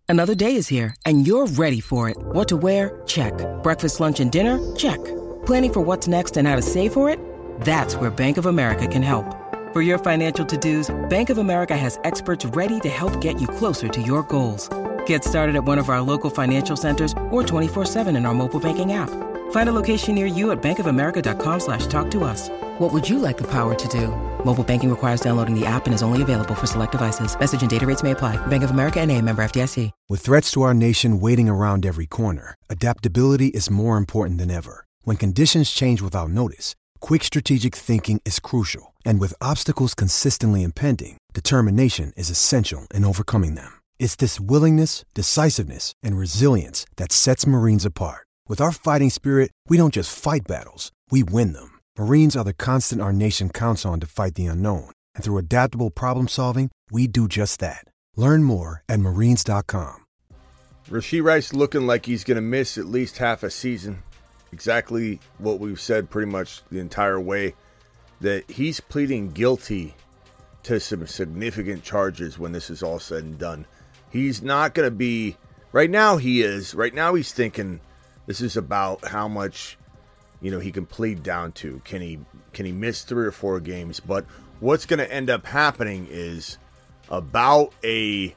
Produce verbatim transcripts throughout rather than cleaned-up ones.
Another day is here, and you're ready for it. What to wear? Check. Breakfast, lunch, and dinner? Check. Planning for what's next and how to save for it? That's where Bank of America can help. For your financial to-dos, Bank of America has experts ready to help get you closer to your goals. Get started at one of our local financial centers or twenty-four seven in our mobile banking app. Find a location near you at bankofamerica.com slash talk to us. What would you like the power to do? Mobile banking requires downloading the app and is only available for select devices. Message and data rates may apply. Bank of America N A, member F D I C. With threats to our nation waiting around every corner, adaptability is more important than ever. When conditions change without notice, quick strategic thinking is crucial. And with obstacles consistently impending, determination is essential in overcoming them. It's this willingness, decisiveness, and resilience that sets Marines apart. With our fighting spirit, we don't just fight battles, we win them. Marines are the constant our nation counts on to fight the unknown. And through adaptable problem solving, we do just that. Learn more at marines dot com. Rashee Rice looking like he's going to miss at least half a season. Exactly what we've said pretty much the entire way, that he's pleading guilty to some significant charges when this is all said and done. He's not going to be, right now he is, right now he's thinking this is about how much, you know, he can plead down to. Can he, can he miss three or four games? But what's going to end up happening is about a,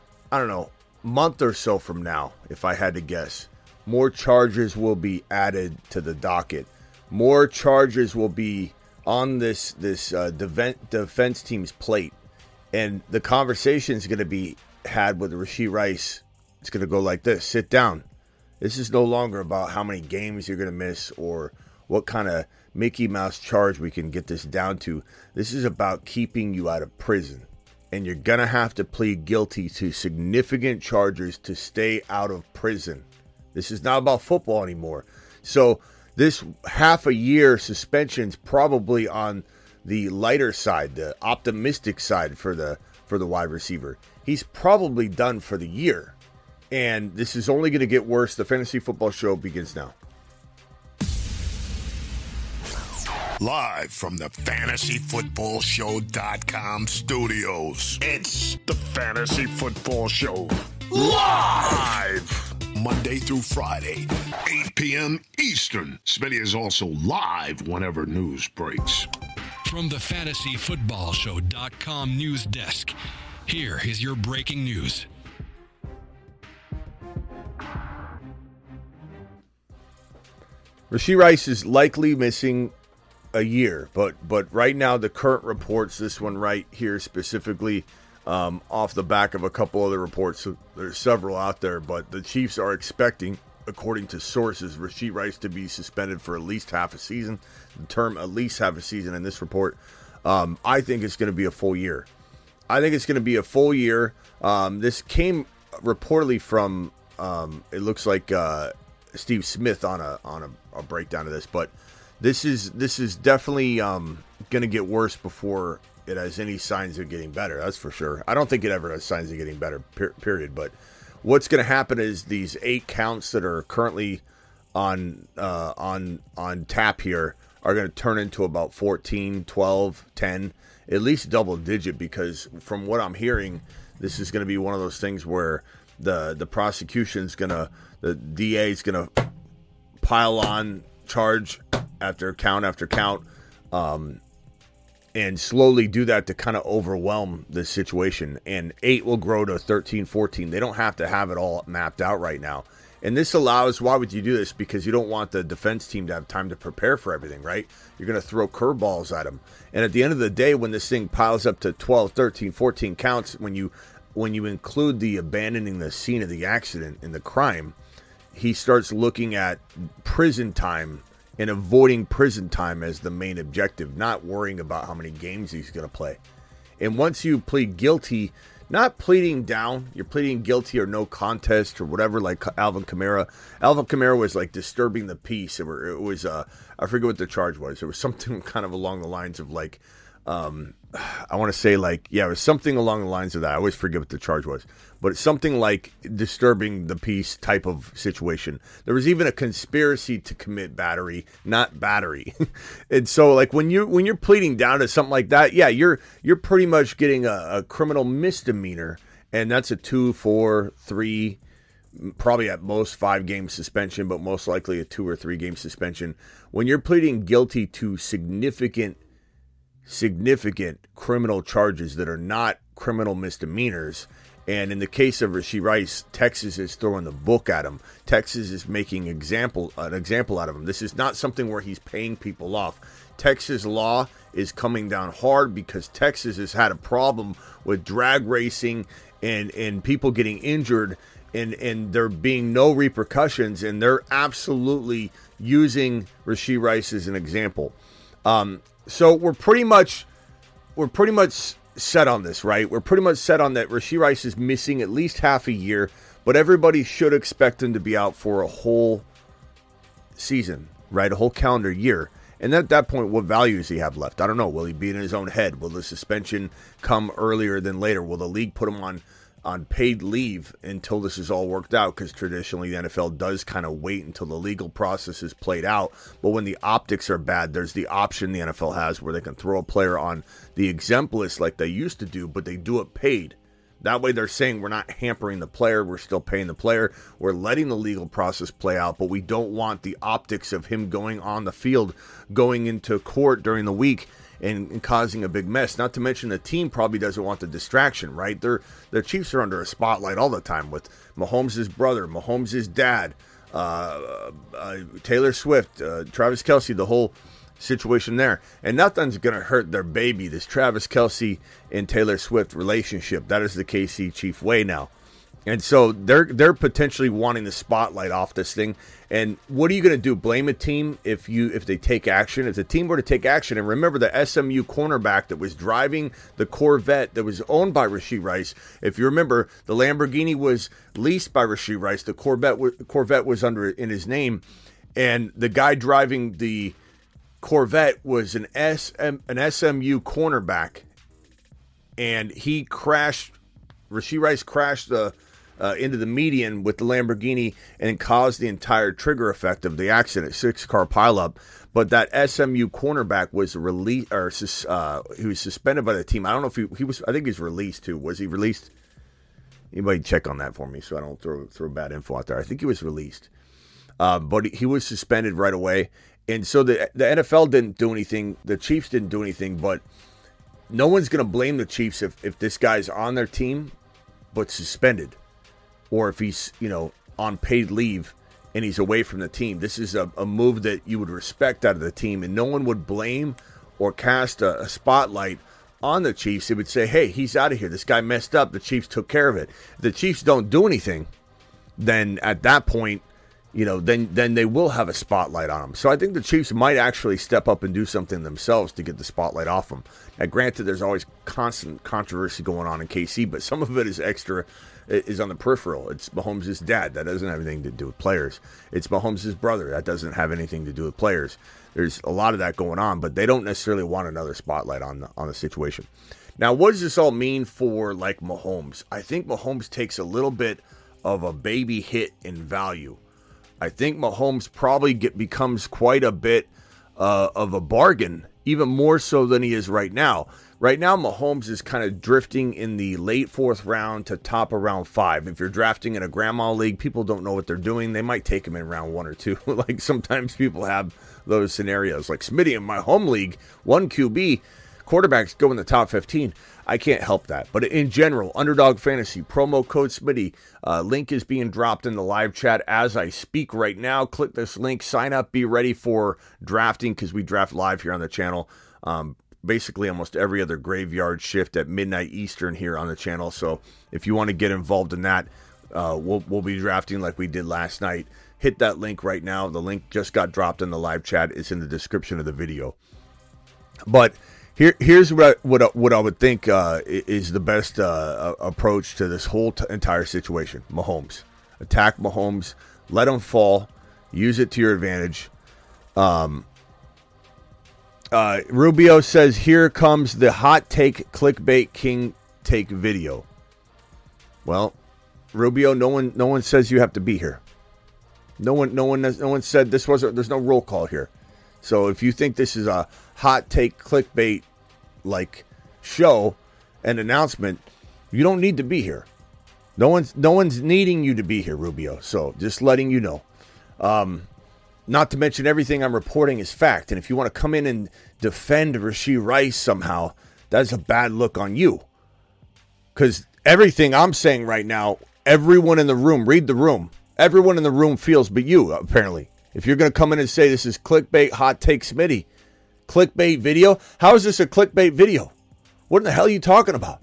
I don't know, month or so from now, if I had to guess, more charges will be added to the docket. More charges will be on this this uh, defense team's plate. And the conversation is going to be had with Rashee Rice. It's going to go like this. Sit down. This is no longer about how many games you're going to miss or what kind of Mickey Mouse charge we can get this down to. This is about keeping you out of prison. And you're going to have to plead guilty to significant charges to stay out of prison. This is not about football anymore. So this half a year suspension's probably on the lighter side, the optimistic side for the for the wide receiver. He's probably done for the year. And this is only going to get worse. The Fantasy Football Show begins now. Live from the fantasy football show dot com studios. It's the Fantasy Football Show. Live! Monday through Friday, eight p.m. Eastern. Smitty is also live whenever news breaks. From the fantasy football show dot com news desk, here is your breaking news. Rashee Rice is likely missing a year, but but right now the current reports, this one right here specifically, um, off the back of a couple other reports, so there's several out there, but the Chiefs are expecting, according to sources, Rashee Rice to be suspended for at least half a season. The term at least half a season in this report. Um, I think it's going to be a full year. I think it's going to be a full year. Um, this came reportedly from, um, it looks like uh, Steve Smith on a on a, a breakdown of this, but this is this is definitely um, going to get worse before it has any signs of getting better. That's for sure. I don't think it ever has signs of getting better, per- period. But what's going to happen is these eight counts that are currently on uh, on on tap here are going to turn into about fourteen, twelve, ten, at least double digit, because from what I'm hearing, this is going to be one of those things where the the prosecution's going to, the D A is going to pile on charge after count after count, um, and slowly do that to kind of overwhelm the situation. And eight will grow to thirteen, fourteen. They don't have to have it all mapped out right now. And this allows, why would you do this? Because you don't want the defense team to have time to prepare for everything, right? You're going to throw curveballs at them. And at the end of the day, when this thing piles up to twelve, thirteen, fourteen counts, when you when you include the abandoning the scene of the accident and the crime, he starts looking at prison time and avoiding prison time as the main objective, not worrying about how many games he's going to play. And once you plead guilty, not pleading down, you're pleading guilty or no contest or whatever, like Alvin Kamara. Alvin Kamara was like disturbing the peace. It, were, it was, uh, I forget what the charge was. It was something kind of along the lines of like, um, I want to say like, yeah, it was something along the lines of that. I always forget what the charge was, but it's something like disturbing the peace type of situation. There was even a conspiracy to commit battery, not battery. And so like when you, when you're pleading down to something like that, yeah, you're, you're pretty much getting a, a criminal misdemeanor. And that's a two, four, three, probably at most five-game suspension, but most likely a two- or three-game suspension. When you're pleading guilty to significant, significant criminal charges that are not criminal misdemeanors, and in the case of Rashee Rice, Texas is throwing the book at him. Texas is making example an example out of him. This is not something where he's paying people off. Texas law is coming down hard because Texas has had a problem with drag racing and, and people getting injured, and, and there being no repercussions, and they're absolutely using Rashee Rice as an example. Um, so we're pretty much we're pretty much set on this, right? We're pretty much set on that Rashee Rice is missing at least half a year, but everybody should expect him to be out for a whole season, right? A whole calendar year. And at that point, what value does he have left? I don't know. Will he be in his own head? Will the suspension come earlier than later? Will the league put him on, on paid leave until this is all worked out? Because traditionally, the N F L does kind of wait until the legal process is played out. But when the optics are bad, there's the option the N F L has where they can throw a player on the exempt list like they used to do, but they do it paid. That way they're saying we're not hampering the player, we're still paying the player, we're letting the legal process play out, but we don't want the optics of him going on the field, going into court during the week and, and causing a big mess. Not to mention the team probably doesn't want the distraction, right? They're, the Chiefs are under a spotlight all the time with Mahomes' brother, Mahomes' dad, uh, uh, Taylor Swift, uh, Travis Kelce, the whole situation there. And nothing's going to hurt their baby, this Travis Kelce and Taylor Swift relationship. That is the K C Chief way now. And so they're they're potentially wanting the spotlight off this thing. And what are you going to do? Blame a team if you if they take action? If the team were to take action, and remember the S M U cornerback that was driving the Corvette that was owned by Rashee Rice. If you remember, the Lamborghini was leased by Rashee Rice. The Corvette Corvette was under in his name, and the guy driving the Corvette was an S M an S M U cornerback, and he crashed. Rashee Rice crashed the uh, into the median with the Lamborghini and caused the entire trigger effect of the accident, six car pileup. But that S M U cornerback was released, or uh, he was suspended by the team. I don't know if he he was. I think he's released too. Was he released? Anybody check on that for me so I don't throw throw bad info out there. I think he was released, uh, but he, he was suspended right away. And so the the N F L didn't do anything. The Chiefs didn't do anything, but no one's going to blame the Chiefs if, if this guy's on their team but suspended, or if he's, you know, on paid leave and he's away from the team. This is a, a move that you would respect out of the team, and no one would blame or cast a, a spotlight on the Chiefs. They would say, hey, he's out of here. This guy messed up. The Chiefs took care of it. If the Chiefs don't do anything, then at that point, you know, then then they will have a spotlight on them. So I think the Chiefs might actually step up and do something themselves to get the spotlight off them. Now, granted, there's always constant controversy going on in K C, but some of it is extra, is on the peripheral. It's Mahomes' dad. That doesn't have anything to do with players. It's Mahomes' brother. That doesn't have anything to do with players. There's a lot of that going on, but they don't necessarily want another spotlight on the, on the situation. Now, what does this all mean for, like, Mahomes? I think Mahomes takes a little bit of a baby hit in value. I think Mahomes probably get, becomes quite a bit uh, of a bargain, even more so than he is right now. Right now, Mahomes is kind of drifting in the late fourth round to top of round five. If you're drafting in a grandma league, people don't know what they're doing. They might take him in round one or two. Like sometimes people have those scenarios. Like Smitty in my home league, one Q B, quarterbacks go in the top fifteen. I can't help that. But in general, Underdog Fantasy, promo code Smitty. Uh, link is being dropped in the live chat as I speak right now. Click this link, sign up, be ready for drafting, because we draft live here on the channel. Um, basically almost every other graveyard shift at midnight Eastern here on the channel. So if you want to get involved in that, uh, we'll, we'll be drafting like we did last night. Hit that link right now. The link just got dropped in the live chat. It's in the description of the video. But Here, here's what I, what, what I would think uh, is the best uh, approach to this whole t- entire situation. Mahomes. Attack Mahomes. Let him fall. Use it to your advantage. Um, uh, Rubio says, here comes the hot take clickbait king take video. Well, Rubio, no one no one says you have to be here. No one no one no one said this wasn't. There's no roll call here. So if you think this is a hot take clickbait like show and announcement, you don't need to be here. No one's no one's needing you to be here, Rubio. So just letting you know. Um, not to mention everything I'm reporting is fact. And if you want to come in and defend Rashee Rice somehow, that's a bad look on you. Because everything I'm saying right now, everyone in the room, read the room. Everyone in the room feels but you, apparently. If you're going to come in and say this is clickbait, hot take Smitty, clickbait video, how is this a clickbait video? What in the hell are you talking about?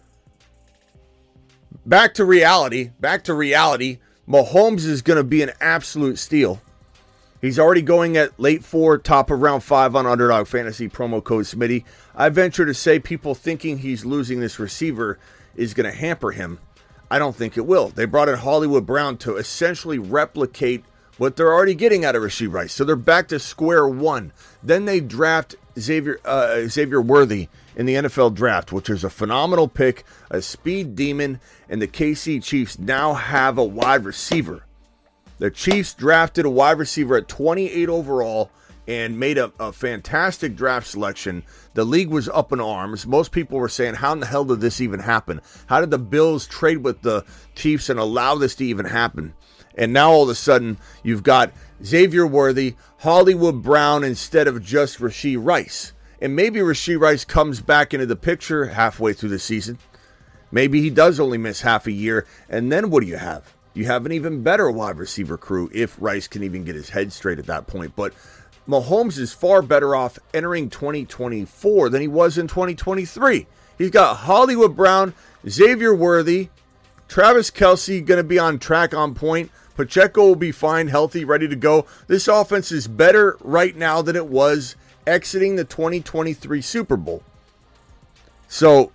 Back to reality, back to reality. Mahomes is going to be an absolute steal. He's already going at late four, top of round five on Underdog Fantasy, promo code Smitty. I venture to say people thinking he's losing this receiver is going to hamper him. I don't think it will. They brought in Hollywood Brown to essentially replicate what they're already getting out of Rashee Rice. So they're back to square one. Then they draft Xavier uh, Xavier Worthy in the N F L draft, which is a phenomenal pick, a speed demon, and the K C Chiefs now have a wide receiver. The Chiefs drafted a wide receiver at twenty-eight overall and made a, a fantastic draft selection. The league was up in arms. Most people were saying, how in the hell did this even happen? How did the Bills trade with the Chiefs and allow this to even happen? And now all of a sudden, you've got Xavier Worthy, Hollywood Brown instead of just Rashee Rice. And maybe Rashee Rice comes back into the picture halfway through the season. Maybe he does only miss half a year. And then what do you have? You have an even better wide receiver crew if Rice can even get his head straight at that point. But Mahomes is far better off entering twenty twenty-four than he was in twenty twenty-three. He's got Hollywood Brown, Xavier Worthy, Travis Kelce going to be on track, on point. Pacheco will be fine, healthy, ready to go. This offense is better right now than it was exiting the twenty twenty-three Super Bowl. So,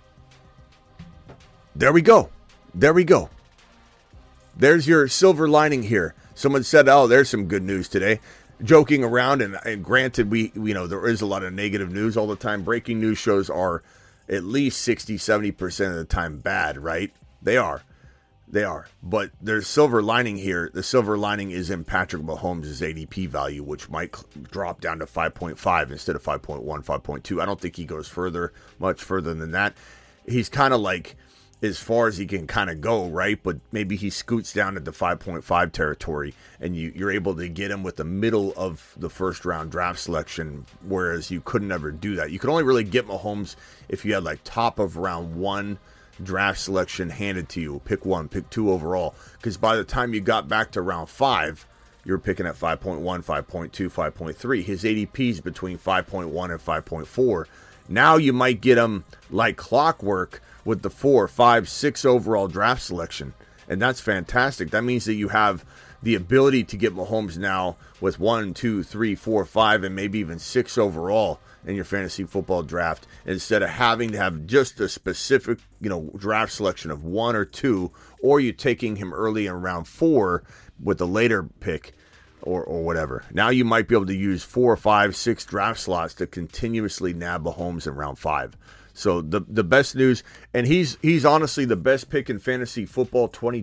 there we go. There we go. There's your silver lining here. Someone said, oh, there's some good news today. Joking around, and, and granted, we you know there is a lot of negative news all the time. Breaking news shows are at least sixty, seventy percent of the time bad, right? They are. They are. But there's silver lining here. The silver lining is in Patrick Mahomes' A D P value, which might drop down to five point five instead of five point one, five point two. I don't think he goes further, much further than that. He's kind of like as far as he can kind of go, right? But maybe he scoots down into five point five territory, and you, you're able to get him with the middle of the first round draft selection, whereas you couldn't ever do that. You could only really get Mahomes if you had like top of round one draft selection handed to you. Pick one, pick two overall. Because by the time you got back to round five, you're picking at five point one, five point two, five point three. His A D P is between five point one and five point four. Now you might get him like clockwork with the four, five, six overall draft selection. And that's fantastic. That means that you have the ability to get Mahomes now with one, two, three, four, five, and maybe even six overall in your fantasy football draft, instead of having to have just a specific, you know, draft selection of one or two, or you taking him early in round four with a later pick or, or whatever. Now you might be able to use four, five, six draft slots to continuously nab Mahomes in round five. So the the best news, and he's he's honestly the best pick in fantasy football twenty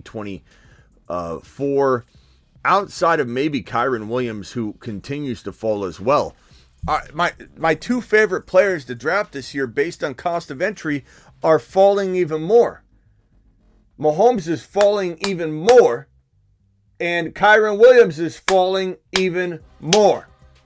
twenty-four, outside of maybe Kyren Williams, who continues to fall as well. Uh, my my two favorite players to draft this year based on cost of entry are falling even more. Mahomes is falling even more, and Kyren Williams is falling even more.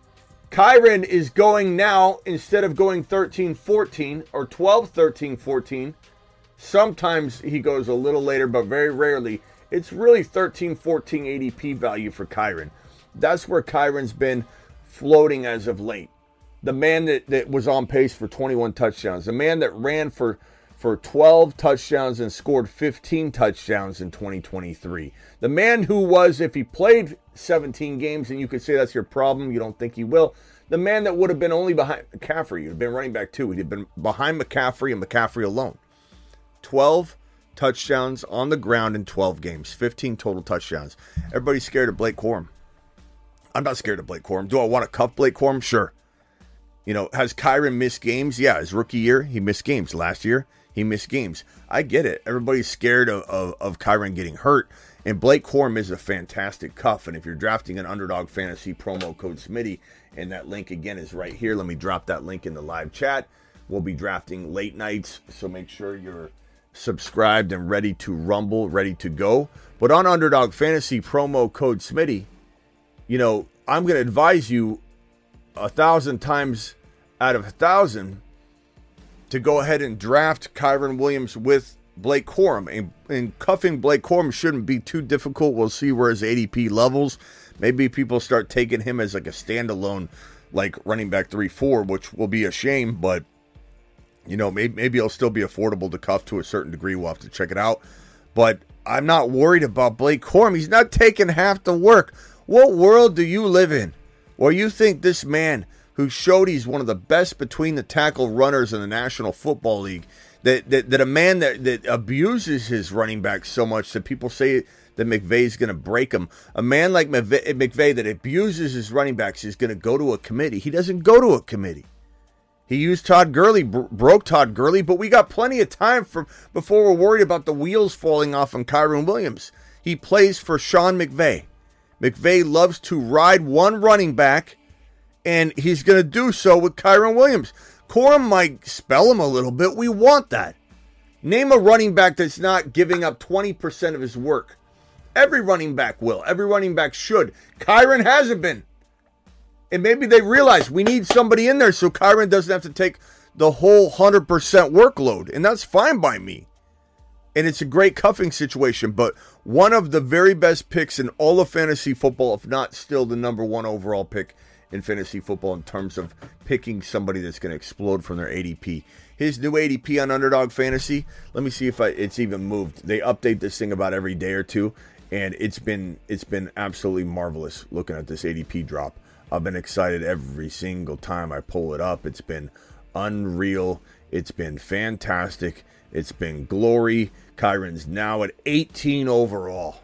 Kyren is going now, instead of going thirteen fourteen or twelve thirteen fourteen, sometimes he goes a little later, but very rarely. It's really thirteen fourteen A D P value for Kyren. That's where Kyren's been floating as of late. The man that, that was on pace for twenty-one touchdowns. The man that ran for, for twelve touchdowns and scored fifteen touchdowns in twenty twenty-three. The man who was, if he played seventeen games, and you could say that's your problem, you don't think he will, the man that would have been only behind McCaffrey, he'd have been running back two, he'd have been behind McCaffrey and McCaffrey alone. twelve touchdowns on the ground in twelve games, fifteen total touchdowns. Everybody's scared of Blake Corum. I'm not scared of Blake Corum. Do I want to cuff Blake Corum? Sure. You know, has Kyren missed games? Yeah, his rookie year, he missed games. Last year, he missed games. I get it. Everybody's scared of, of, of Kyren getting hurt. And Blake Corum is a fantastic cuff. And if you're drafting an Underdog Fantasy, promo code Smitty, and that link again is right here. Let me drop that link in the live chat. We'll be drafting late nights, so make sure you're subscribed and ready to rumble, ready to go. But on Underdog Fantasy, promo code Smitty, you know, I'm going to advise you a thousand times out of a thousand to go ahead and draft Kyren Williams with Blake Corum. And, and cuffing Blake Corum shouldn't be too difficult. We'll see where his A D P levels. Maybe people start taking him as like a standalone, like running back three four, which will be a shame, but you know, maybe, maybe it'll still be affordable to cuff to a certain degree. We'll have to check it out. But I'm not worried about Blake Corum. He's not taking half the work. What world do you live in where you think this man who showed he's one of the best between the tackle runners in the National Football League, that that, that a man that, that abuses his running back so much that people say that McVay's going to break him, a man like McVay that abuses his running backs is going to go to a committee. He doesn't go to a committee. He used Todd Gurley, bro- broke Todd Gurley, but we got plenty of time for before we're worried about the wheels falling off on Kyren Williams. He plays for Sean McVay. McVay loves to ride one running back, and he's going to do so with Kyren Williams. Corum might spell him a little bit. We want that. Name a running back that's not giving up twenty percent of his work. Every running back will. Every running back should. Kyren hasn't been. And maybe they realize we need somebody in there so Kyren doesn't have to take the whole one hundred percent workload. And that's fine by me. And it's a great cuffing situation. But one of the very best picks in all of fantasy football, if not still the number one overall pick in fantasy football in terms of picking somebody that's going to explode from their A D P. His new A D P on Underdog Fantasy, let me see if I, it's even moved. They update this thing about every day or two. And it's been it's been absolutely marvelous looking at this A D P drop. I've been excited every single time I pull it up. It's been unreal. It's been fantastic. It's been glory. Kyren's now at eighteen overall.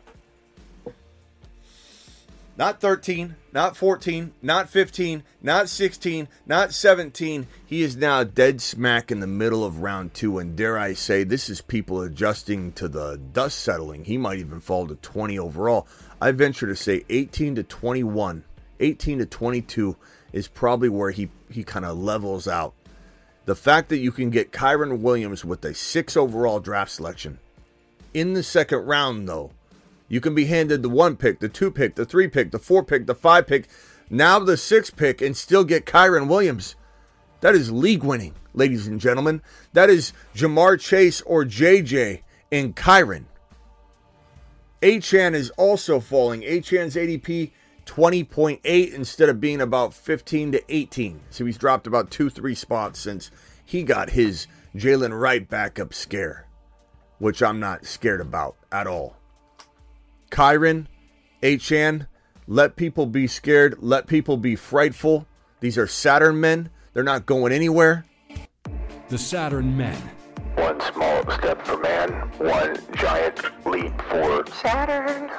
Not thirteen, not fourteen, not fifteen, not sixteen, not seventeen. He is now dead smack in the middle of round two. And dare I say, this is people adjusting to the dust settling. He might even fall to twenty overall. I venture to say eighteen to twenty-one. eighteen to twenty-two is probably where he, he kind of levels out. The fact that you can get Kyren Williams with a six overall draft selection in the second round, though, you can be handed the one pick, the two pick, the three pick, the four pick, the five pick, now the six pick, and still get Kyren Williams. That is league winning, ladies and gentlemen. That is Jamar Chase or J J and Kyren. Achane is also falling. Achane's A D P twenty point eight instead of being about fifteen to eighteen. So he's dropped about two, three spots since he got his Jalen Wright backup scare, which I'm not scared about at all. Kyren, Achane, let people be scared. Let people be frightful. These are Saturn men. They're not going anywhere. The Saturn men. One small step for man, one giant leap for Saturn.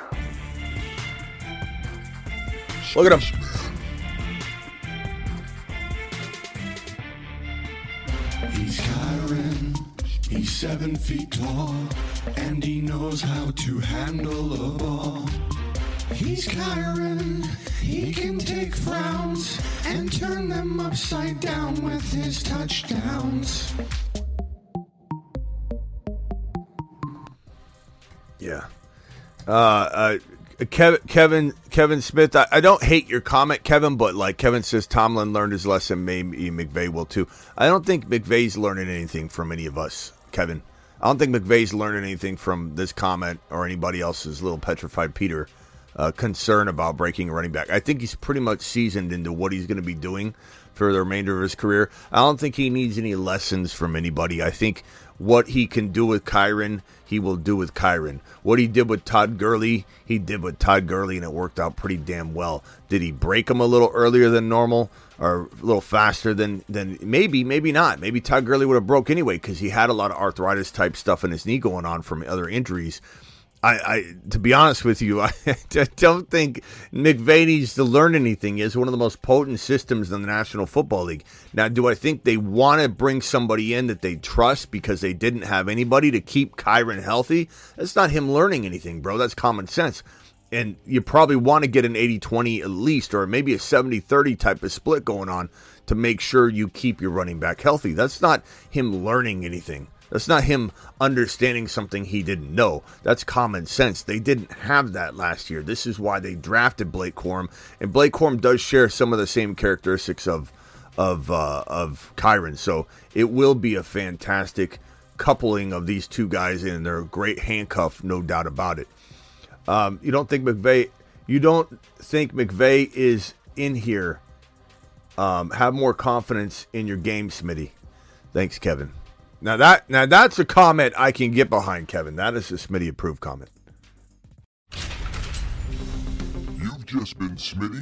Look at him. He's Kyren. He's seven feet tall, and he knows how to handle a ball. He's Kyren. He can take frowns and turn them upside down with his touchdowns. Yeah. Uh, uh, Kevin, Kevin, Kevin Smith. I, I don't hate your comment, Kevin, but like Kevin says, Tomlin learned his lesson. Maybe McVay will too. I don't think McVay's learning anything from any of us, Kevin. I don't think McVay's learning anything from this comment or anybody else's little petrified Peter uh, concern about breaking a running back. I think he's pretty much seasoned into what he's going to be doing for the remainder of his career. I don't think he needs any lessons from anybody. I think what he can do with Kyren, he will do with Kyren. What he did with Todd Gurley, he did with Todd Gurley, and it worked out pretty damn well. Did he break him a little earlier than normal or a little faster than, than maybe, maybe not. Maybe Todd Gurley would have broke anyway because he had a lot of arthritis type stuff in his knee going on from other injuries. I, I, to be honest with you, I, I don't think McVay needs to learn anything. He has one of the most potent systems in the National Football League. Now, do I think they want to bring somebody in that they trust because they didn't have anybody to keep Kyren healthy? That's not him learning anything, bro. That's common sense. And you probably want to get an eighty twenty at least, or maybe a seventy thirty type of split going on to make sure you keep your running back healthy. That's not him learning anything. That's not him understanding something he didn't know. That's common sense. They didn't have that last year. This is why they drafted Blake Corum, and Blake Corum does share some of the same characteristics of of uh, of Kyren. So it will be a fantastic coupling of these two guys, and they're a great handcuff, no doubt about it. Um, you don't think McVay? You don't think McVay is in here? Um, have more confidence in your game, Smitty. Thanks, Kevin. Now that now that's a comment I can get behind, Kevin. That is a Smitty approved comment. You've just been Smitty.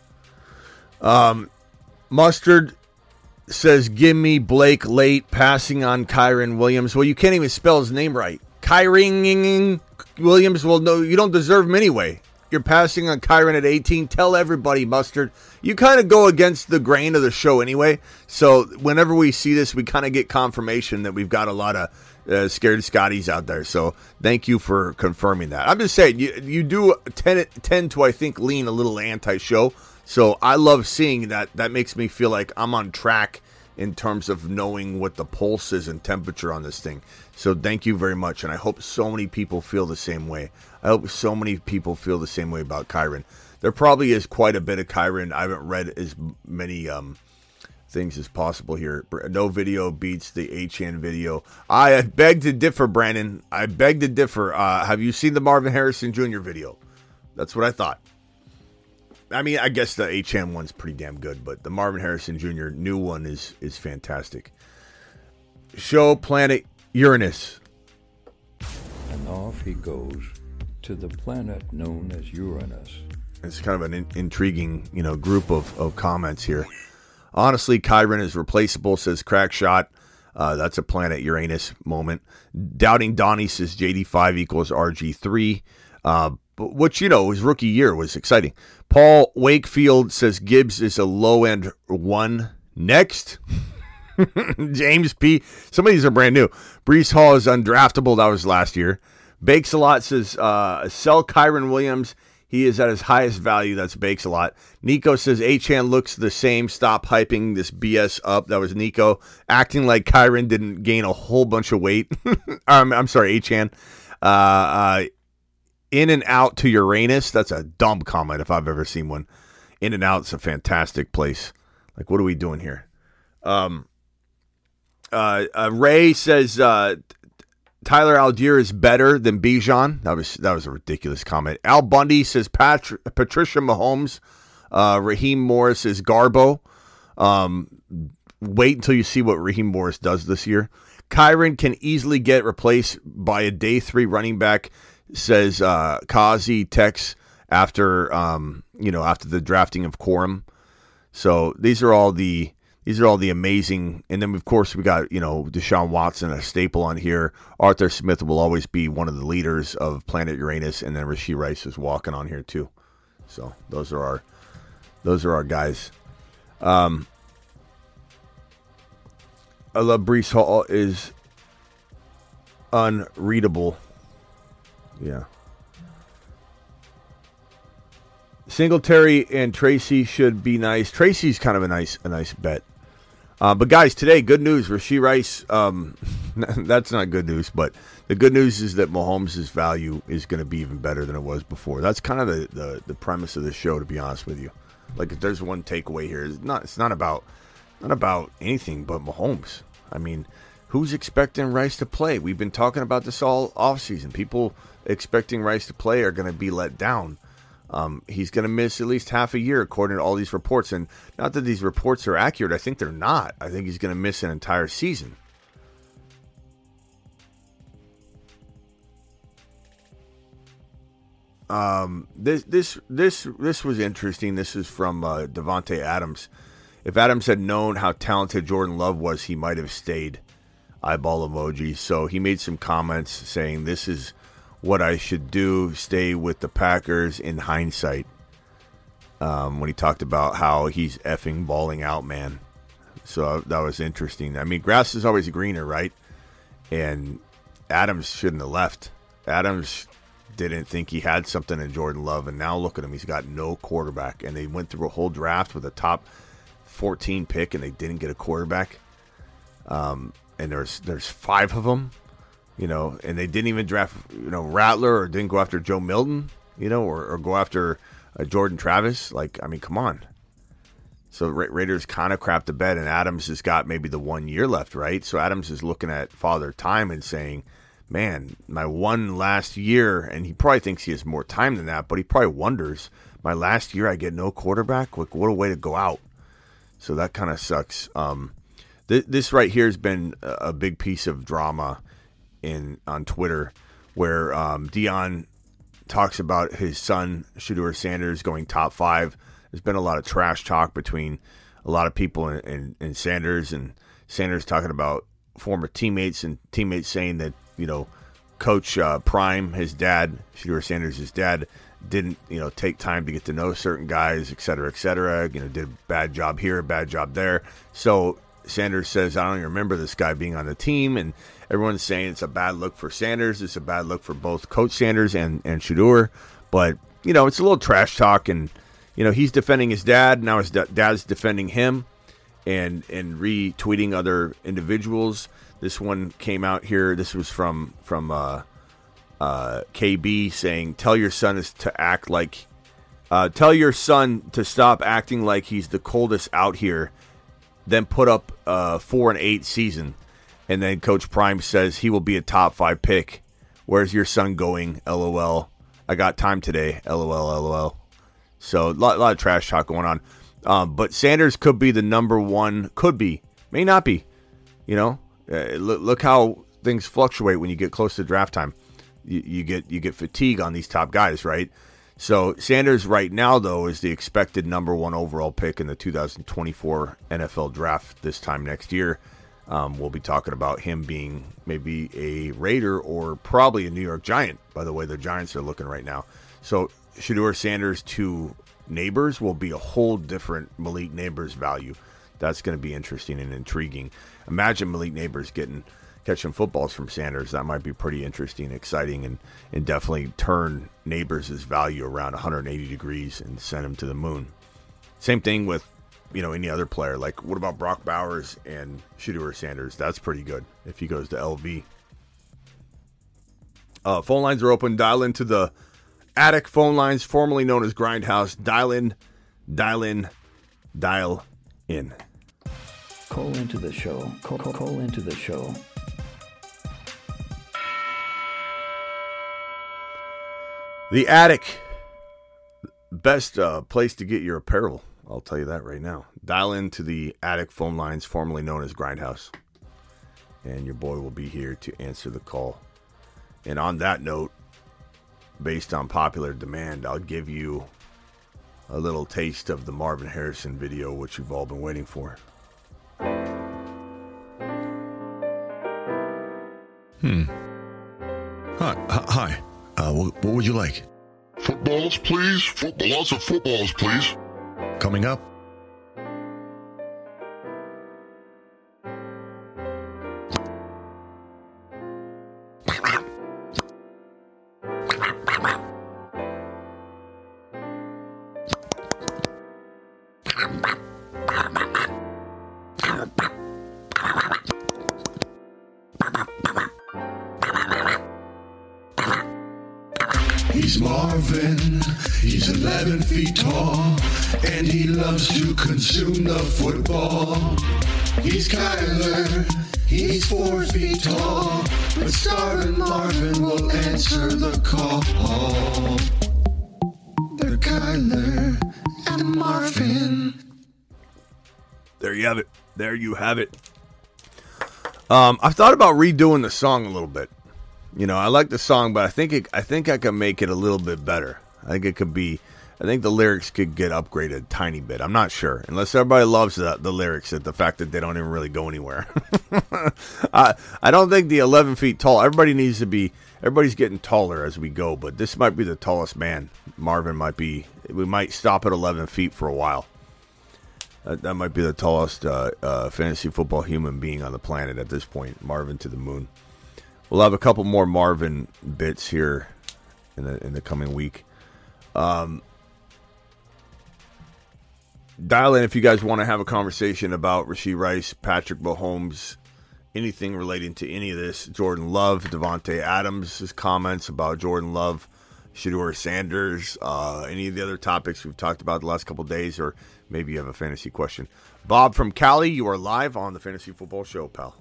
Um, Mustard says, "Give me Blake late, passing on Kyren Williams." Well, you can't even spell his name right. Kyren Williams. Well, no, you don't deserve him anyway. You're passing on Kyren at eighteen. Tell everybody, Mustard. You kind of go against the grain of the show anyway. So whenever we see this, we kind of get confirmation that we've got a lot of uh, scared Scotties out there. So thank you for confirming that. I'm just saying, you you do tend, tend to, I think, lean a little anti-show. So I love seeing that. That makes me feel like I'm on track in terms of knowing what the pulse is and temperature on this thing. So thank you very much. And I hope so many people feel the same way. I hope so many people feel the same way about Kyren. There probably is quite a bit of Kyren. I haven't read as many um, things as possible here. No video beats the Achane video. I beg to differ, Brandon. I beg to differ. Uh, have you seen the Marvin Harrison Junior video? That's what I thought. I mean, I guess the Achane one's pretty damn good, but the Marvin Harrison Junior new one is is fantastic. Show planet Uranus. And off he goes to the planet known as Uranus. It's kind of an in- intriguing, you know, group of, of comments here. Honestly, Kyren is replaceable, says Crackshot. Uh, that's a planet Uranus moment. Doubting Donnie says J D five equals R G three. Uh, but which, you know, his rookie year was exciting. Paul Wakefield says Gibbs is a low-end one. Next. James P. Some of these are brand new. Breece Hall is undraftable. That was last year. Bakes a Lot says, uh, sell Kyren Williams. He is at his highest value. That's Bakes a Lot. Nico says, Achane looks the same. Stop hyping this B S up. That was Nico. Acting like Kyren didn't gain a whole bunch of weight. um, I'm sorry, Achane. Uh, uh, in and out to Uranus. That's a dumb comment if I've ever seen one. In and Out's a fantastic place. Like, what are we doing here? Um, uh, uh, Ray says, uh, Tyler Algier is better than Bijan. That was that was a ridiculous comment. Al Bundy says Patri- Patricia Mahomes. Uh, Raheem Morris is Garbo. Um, wait until you see what Raheem Morris does this year. Kyren can easily get replaced by a day three running back, says uh, Kazi Tex after um, you know after the drafting of Corum. So these are all the. These are all the amazing, and then of course we got, you know, Deshaun Watson, a staple on here. Arthur Smith will always be one of the leaders of Planet Uranus, and then Rashee Rice is walking on here too. So those are our, those are our guys. Um, I love Breece Hall is unreadable. Yeah. Singletary and Tracy should be nice. Tracy's kind of a nice, a nice bet. Uh, but guys, today, good news. Rashee Rice, um, that's not good news, but the good news is that Mahomes' value is going to be even better than it was before. That's kind of the, the, the premise of this show, to be honest with you. Like, if there's one takeaway here, it's not it's not about not about anything but Mahomes. I mean, who's expecting Rice to play? We've been talking about this all offseason. People expecting Rice to play are going to be let down. Um, he's going to miss at least half a year, according to all these reports. And not that these reports are accurate. I think they're not. I think he's going to miss an entire season. Um, this this this this was interesting. This is from uh, Devontae Adams. If Adams had known how talented Jordan Love was, he might have stayed. Eyeball emoji. So he made some comments saying this is what I should do, stay with the Packers in hindsight. Um, when he talked about how he's effing balling out, man. So that was interesting. I mean, grass is always greener, right? And Adams shouldn't have left. Adams didn't think he had something in Jordan Love, and now look at him. He's got no quarterback. And they went through a whole draft with a top fourteen pick, and they didn't get a quarterback. Um, and there's there's five of them, you know, and they didn't even draft, you know, Rattler or didn't go after Joe Milton, you know, or, or go after uh, Jordan Travis. Like, I mean, come on. So Ra- Raiders kind of crapped the bed, and Adams has got maybe the one year left, right? So Adams is looking at Father Time and saying, man, my one last year, and he probably thinks he has more time than that, but he probably wonders, my last year I get no quarterback? Like, what a way to go out. So that kind of sucks. Um, th- this right here has been a big piece of drama in on Twitter, where um, Dion talks about his son, Shedeur Sanders, going top five. There's been a lot of trash talk between a lot of people and, and, and Sanders, and Sanders talking about former teammates and teammates saying that, you know, Coach uh, Prime, his dad, Shedeur Sanders, his dad, didn't, you know, take time to get to know certain guys, et cetera, et cetera. You know, did a bad job here, a bad job there. So Sanders says, I don't even remember this guy being on the team, and everyone's saying it's a bad look for Sanders. It's a bad look for both Coach Sanders and, and Shedeur. But, you know, it's a little trash talk, and you know, he's defending his dad. Now his dad's defending him and and retweeting other individuals. This one came out here. This was from from uh, uh, K B saying, tell your son is to act like, uh, tell your son to stop acting like he's the coldest out here, then put up a four and eight season. And then Coach Prime says he will be a top five pick. Where's your son going? LOL. I got time today. LOL, LOL. So a lot, a lot of trash talk going on. Um, but Sanders could be the number one. Could be. May not be. You know, uh, look, look how things fluctuate when you get close to draft time. You, you get you get fatigue on these top guys, right? So Sanders right now, though, is the expected number one overall pick in the two thousand twenty-four N F L draft this time next year. Um, we'll be talking about him being maybe a Raider or probably a New York Giant, by the way the Giants are looking right now. So Shedeur Sanders to Neighbors will be a whole different Malik Neighbors value. That's going to be interesting and intriguing. Imagine Malik Neighbors getting catching footballs from Sanders. That might be pretty interesting, exciting, and, and definitely turn Neighbors' value around one hundred eighty degrees and send him to the moon. Same thing with, you know, any other player. Like, what about Brock Bowers and Shedeur Sanders? That's pretty good if he goes to L V. Uh, phone lines are open. Dial into the Attic phone lines, formerly known as Grindhouse. Dial in, dial in, dial in. Call into the show. Call, call, call into the show. The Attic, best uh, place to get your apparel. I'll tell you that right now. Dial into the Attic phone lines, formerly known as Grindhouse, and your boy will be here to answer the call. And on that note, based on popular demand, I'll give you a little taste of the Marvin Harrison video, which you've all been waiting for. Hmm. Hi. Hi. Uh, what, what would you like? Footballs, please. Football, lots of footballs, please. Coming up. He's Marvin, he's eleven feet tall, and he loves to consume the football. He's Kyler, he's four feet tall, but Star and Marvin will answer the call. They're Kyler and Marvin. There you have it. There you have it. Um, I've thought about redoing the song a little bit. You know, I like the song, but I think it, I think I can make it a little bit better. I think it could be, I think the lyrics could get upgraded a tiny bit. I'm not sure. Unless everybody loves the, the lyrics and the fact that they don't even really go anywhere. I, I don't think the eleven feet tall, everybody needs to be, everybody's getting taller as we go, but this might be the tallest man. Marvin might be, we might stop at eleven feet for a while. That, that might be the tallest uh, uh, fantasy football human being on the planet at this point. Marvin to the moon. We'll have a couple more Marvin bits here in the in the coming week. Um, dial in if you guys want to have a conversation about Rashee Rice, Patrick Mahomes, anything relating to any of this. Jordan Love, Devontae Adams' comments about Jordan Love, Shedeur Sanders, uh, any of the other topics we've talked about the last couple of days, or maybe you have a fantasy question. Bob from Cali, you are live on the Fantasy Football Show, pal.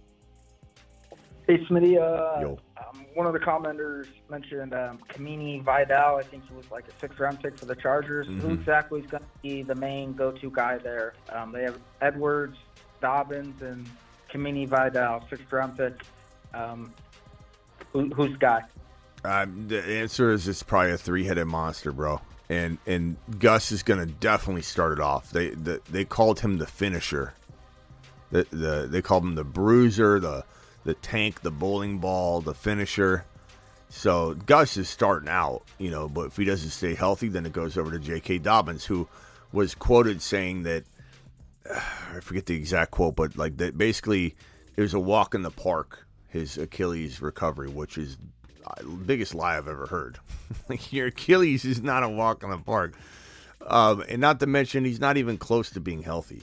Hey, Smitty. Uh, um, one of the commenters mentioned um, Kamini Vidal. I think he was like a sixth-round pick for the Chargers. Mm-hmm. Who exactly is going to be the main go-to guy there? Um, they have Edwards, Dobbins, and Kamini Vidal, sixth-round pick. Um, who, who's the guy? Um, the answer is it's probably a three-headed monster, bro. And and Gus is going to definitely start it off. They the, they called him the finisher. The the they called him the bruiser, the the tank, the bowling ball, the finisher. So Gus is starting out, you know. But if he doesn't stay healthy, then it goes over to J K. Dobbins, who was quoted saying that uh, I forget the exact quote, but like that basically it was a walk in the park. His Achilles recovery, which is the biggest lie I've ever heard. Like, your Achilles is not a walk in the park. Um, and not to mention, he's not even close to being healthy.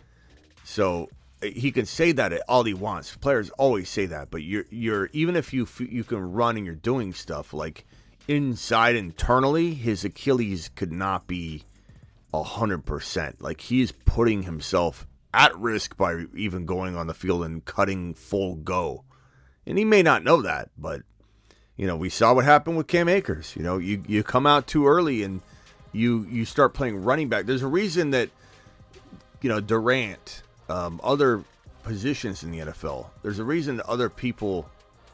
So he can say that all he wants. Players always say that, but you're you're even if you you can run and you're doing stuff, like inside internally, his Achilles could not be a hundred percent. Like, he's putting himself at risk by even going on the field and cutting full go. And he may not know that, but you know, we saw what happened with Cam Akers. You know, you, you come out too early and you you start playing running back. There's a reason that, you know, Durant, um, other positions in the N F L, there's a reason that other people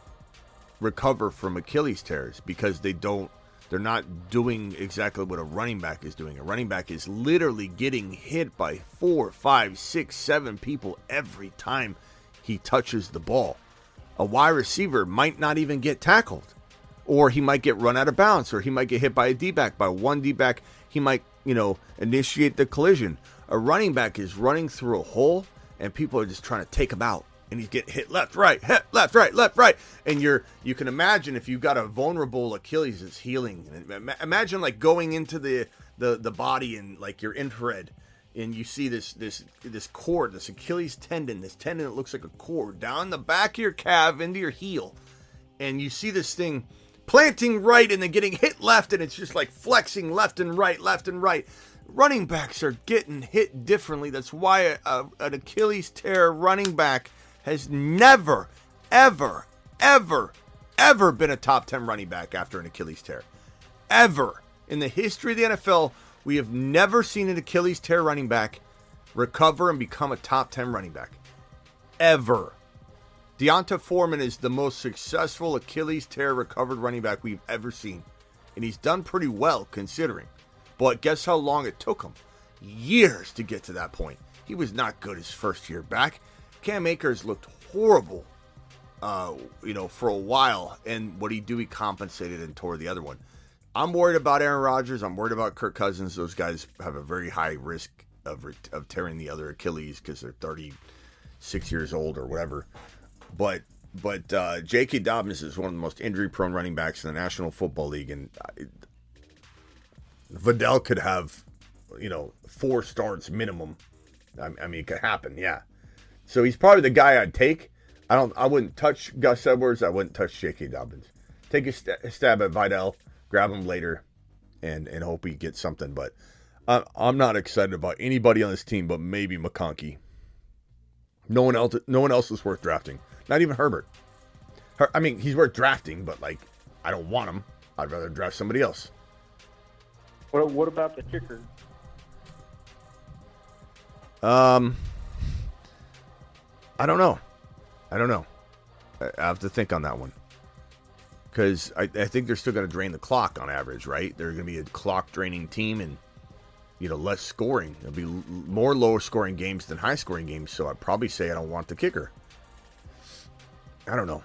recover from Achilles tears, because they don't, they're not doing exactly what a running back is doing. A running back is literally getting hit by four, five, six, seven people every time he touches the ball. A wide receiver might not even get tackled, or he might get run out of bounds, or he might get hit by a D-back. By one D-back, he might, you know, initiate the collision. A running back is running through a hole, and people are just trying to take him out, and he's getting hit left, right, hit, left, right, left, right. And you're, you can imagine if you've got a vulnerable Achilles that's healing. Imagine like going into the, the, the body and like your infrared, and you see this this this cord, this Achilles tendon, this tendon that looks like a cord down the back of your calf into your heel. And you see this thing planting right and then getting hit left, and it's just like flexing left and right, left and right. Running backs are getting hit differently. That's why a, a, an Achilles tear running back has never, ever, ever, ever been a top ten running back after an Achilles tear. Ever. In the history of the N F L, we have never seen an Achilles tear running back recover and become a top ten running back. Ever. Deonta Foreman is the most successful Achilles tear recovered running back we've ever seen. And he's done pretty well considering. But guess how long it took him? Years to get to that point. He was not good his first year back. Cam Akers looked horrible, uh, you know, for a while. And what he do? He compensated and tore the other one. I'm worried about Aaron Rodgers. I'm worried about Kirk Cousins. Those guys have a very high risk of of tearing the other Achilles because they're thirty-six years old or whatever. But but uh, J K. Dobbins is one of the most injury-prone running backs in the National Football League, and uh, Vidal could have, you know, four starts minimum. I, I mean, it could happen, yeah. So he's probably the guy I'd take. I don't. I wouldn't touch Gus Edwards. I wouldn't touch J K. Dobbins. Take a, st- a stab at Vidal. Grab him later, and and hope he gets something. But uh, I'm not excited about anybody on this team, but maybe McConkey. No one else. No one else is worth drafting. Not even Herbert. Her, I mean, he's worth drafting, but like, I don't want him. I'd rather draft somebody else. What What about the kicker? Um, I don't know. I don't know. I, I have to think on that one. Because I, I think they're still going to drain the clock on average, right? They're going to be a clock-draining team and, you know, less scoring. There'll be l- more lower-scoring games than high-scoring games, so I'd probably say I don't want the kicker. I don't know.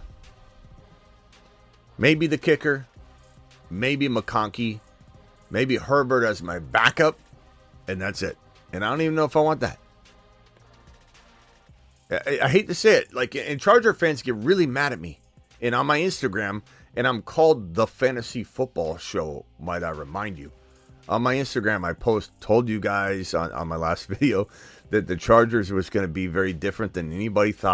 Maybe the kicker. Maybe McConkey. Maybe Herbert as my backup, and that's it. And I don't even know if I want that. I, I hate to say it. Like, and Charger fans get really mad at me. And on my Instagram... And I'm called The Fantasy Football Show, might I remind you. On my Instagram, I post, told you guys on, on my last video that the Chargers was going to be very different than anybody thought.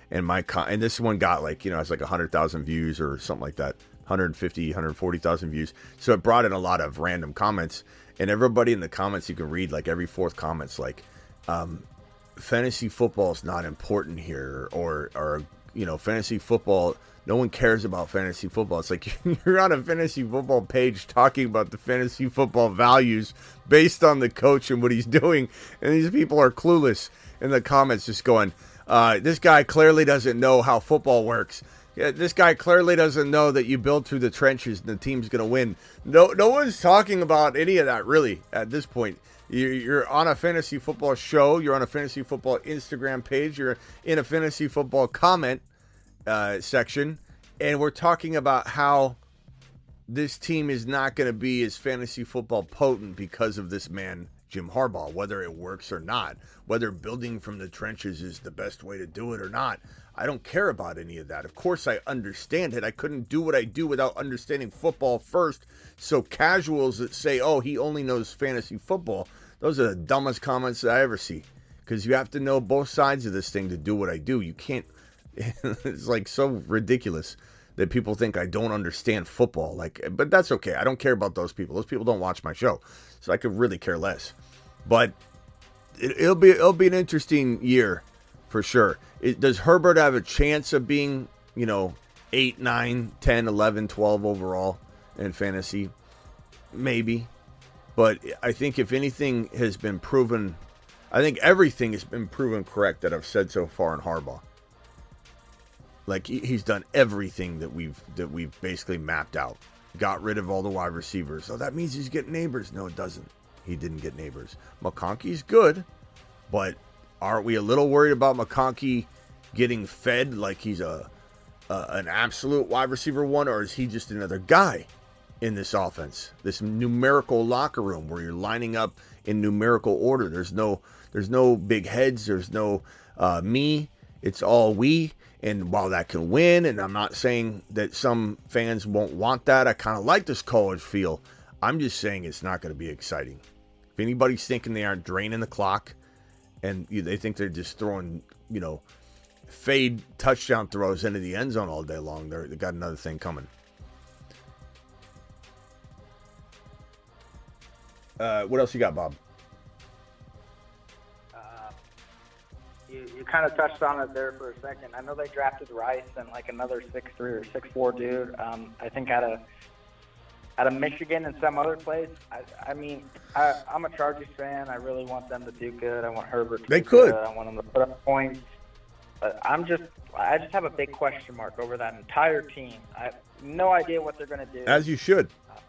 and my con- and this one got like, you know, it's like one hundred thousand views or something like that, one hundred fifty, one hundred forty thousand views. So it brought in a lot of random comments, and everybody in the comments, you can read like every fourth comment's like, um, fantasy football is not important here, or, or, you know, fantasy football, no one cares about fantasy football. It's like you're on a fantasy football page talking about the fantasy football values based on the coach and what he's doing, and these people are clueless in the comments just going, uh, this guy clearly doesn't know how football works. Yeah, this guy clearly doesn't know that you build through the trenches and the team's going to win. No, no one's talking about any of that really at this point. You're on a fantasy football show. You're on a fantasy football Instagram page. You're in a fantasy football comment uh, section, and we're talking about how this team is not going to be as fantasy football potent because of this man, Jim Harbaugh, whether it works or not, whether building from the trenches is the best way to do it or not. I don't care about any of that. Of course, I understand it. I couldn't do what I do without understanding football first. So casuals that say, oh, he only knows fantasy football, those are the dumbest comments that I ever see. Because you have to know both sides of this thing to do what I do. You can't, it's like so ridiculous that people think I don't understand football. Like, but that's okay. I don't care about those people. Those people don't watch my show. So I could really care less. But it, it'll be it'll be an interesting year for sure. It, does Herbert have a chance of being, you know, eight, nine, ten, eleven, twelve overall in fantasy? Maybe. But I think if anything has been proven, I think everything has been proven correct that I've said so far in Harbaugh. Like, he, he's done everything that we've that we've basically mapped out. Got rid of all the wide receivers. So that means he's getting Neighbors. No, it doesn't. He didn't get Neighbors. McConkey's good, but aren't we a little worried about McConkey getting fed like he's a, a an absolute wide receiver one, or is he just another guy in this offense, this numerical locker room where you're lining up in numerical order? There's no there's no big heads. There's no uh, me. It's all we. And while that can win, and I'm not saying that some fans won't want that, I kind of like this college feel. I'm just saying it's not going to be exciting. If anybody's thinking they aren't draining the clock and they think they're just throwing, you know, fade touchdown throws into the end zone all day long, they're, they got another thing coming. Uh, what else you got, Bob? You, you kind of touched on it there for a second. I know they drafted Rice and like another six three or six four dude. Um, I think out of out of Michigan and some other place. I, I mean, I, I'm a Chargers fan. I really want them to do good. I want Herbert to they do could. good. I want them to put up points. But I'm just, I just have a big question mark over that entire team. I have no idea what they're going to do. As you should.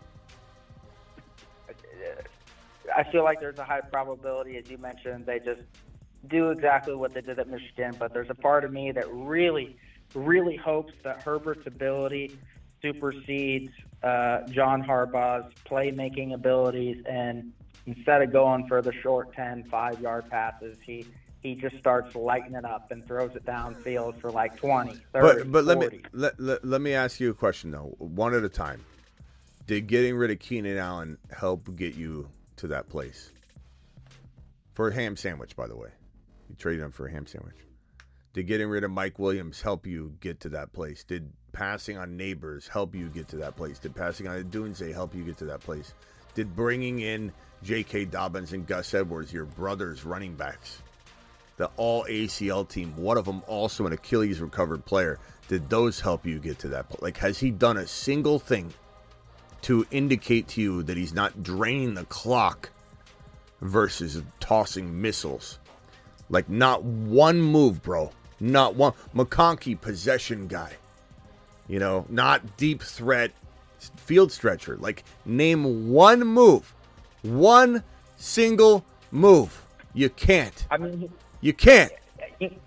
I feel like there's a high probability, as you mentioned, they just do exactly what they did at Michigan, but there's a part of me that really, really hopes that Herbert's ability supersedes uh, John Harbaugh's playmaking abilities, and instead of going for the short ten, five-yard passes, he he just starts lighting it up and throws it downfield for like twenty, thirty, But, but let forty. me let, let, let me ask you a question, though, one at a time. Did getting rid of Keenan Allen help get you to that place? For a ham sandwich, by the way. You traded him for a ham sandwich. Did getting rid of Mike Williams help you get to that place? Did passing on Neighbors help you get to that place? Did passing on Dunze help you get to that place? Did bringing in J K. Dobbins and Gus Edwards, your brothers running backs, the all A C L team, one of them also an Achilles recovered player, did those help you get to that place? Like, has he done a single thing to indicate to you that he's not draining the clock versus tossing missiles? Like, not one move, bro. Not one. McConkey, possession guy. You know, not deep threat, field stretcher. Like, name one move. One single move. You can't. I mean, you can't. He,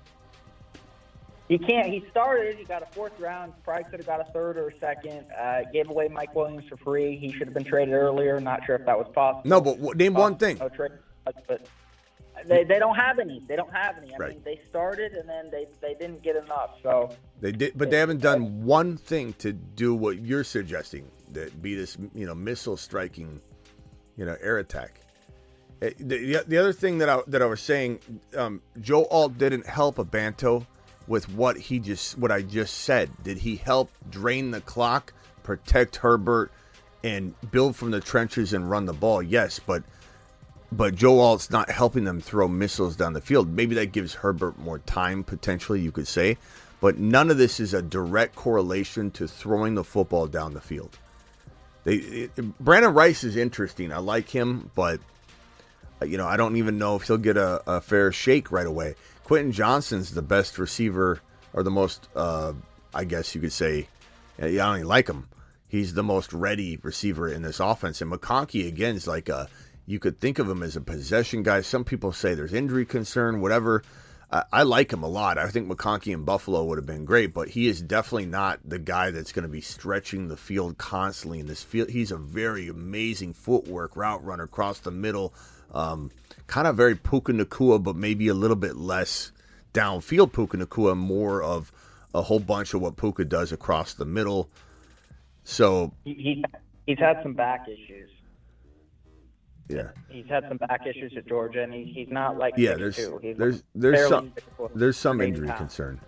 he can't. He started. He got a fourth round. Probably could have got a third or a second. Uh, gave away Mike Williams for free. He should have been traded earlier. Not sure if that was possible. No, but w- name one thing. No trade, but they they don't have any. They don't have any. I Right. mean, they started and then they, they didn't get enough. So They did, but they haven't done one thing to do what you're suggesting. That be this, you know, missile striking, you know, air attack. It, the, the other thing that I that I was saying, um, Joe Alt didn't help Abanto with what he just what I just said? Did he help drain the clock, protect Herbert, and build from the trenches and run the ball? Yes, but but Joe Alt's not helping them throw missiles down the field. Maybe that gives Herbert more time, potentially, you could say. But none of this is a direct correlation to throwing the football down the field. They, it, Brandon Rice is interesting. I like him, but you know I don't even know if he'll get a, a fair shake right away. Quentin Johnston's the best receiver, or the most, uh, I guess you could say, I don't even like him. He's the most ready receiver in this offense. And McConkey, again, is like a, you could think of him as a possession guy. Some people say there's injury concern, whatever. I, I like him a lot. I think McConkey in Buffalo would have been great, but he is definitely not the guy that's going to be stretching the field constantly in this field. He's a very amazing footwork route runner across the middle. Um, kind of very Puka Nacua, but maybe a little bit less downfield Puka Nacua, more of a whole bunch of what Puka does across the middle. So he, he he's had some back issues. Yeah, he's had some back issues at Georgia, and he, he's not like yeah. There's he's there's there's some there's some injury concern.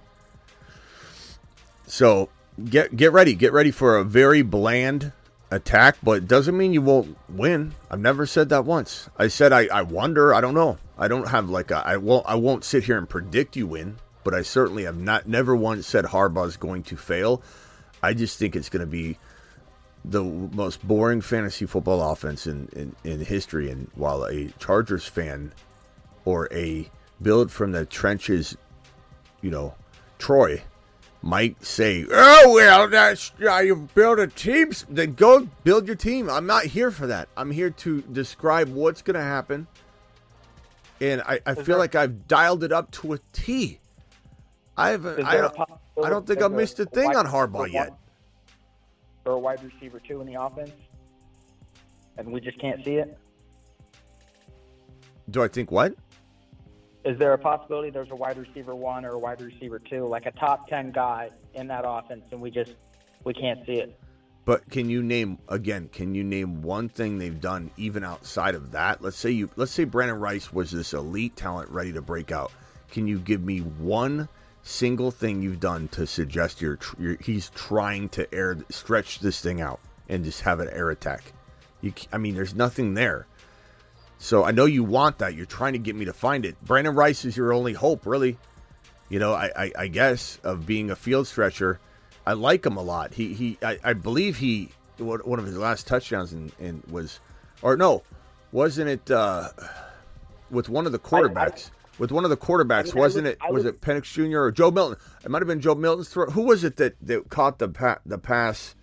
So get get ready, get ready for a very bland attack, but it doesn't mean you won't win. I've never said that once. I said I, I wonder. I don't know. I don't have like a, I won't I won't sit here and predict you win, but I certainly have not never once said Harbaugh's going to fail. I just think it's going to be the most boring fantasy football offense in, in, in history. And while a Chargers fan or a build from the trenches, you know, Troy might say, oh, well, that's uh, you build a team. Then go build your team. I'm not here for that. I'm here to describe what's going to happen. And I, I feel like I've dialed it up to a T. I haven't. I don't, I don't think I've missed a thing on Harbaugh yet. Or a wide receiver two in the offense, and we just can't see it. Do I think what? Is there a possibility there's a wide receiver one or a wide receiver two, like a top ten guy in that offense, and we just we can't see it? But can you name again? Can you name one thing they've done even outside of that? Let's say you. Let's say Brandon Rice was this elite talent ready to break out. Can you give me one single thing you've done to suggest you're, you're he's trying to air stretch this thing out and just have an air attack? You, I mean, there's nothing there. So I know you want that. You're trying to get me to find it. Brandon Rice is your only hope, really. You know, I, I, I guess, of being a field stretcher. I like him a lot. He he. I, I believe he one of his last touchdowns in, in was, or no, wasn't it uh, with one of the quarterbacks? I, I, With one of the quarterbacks, I mean, wasn't was, it? Was, was it Penix Junior or Joe Milton? It might have been Joe Milton's throw. Who was it that, that caught the pa- the pass?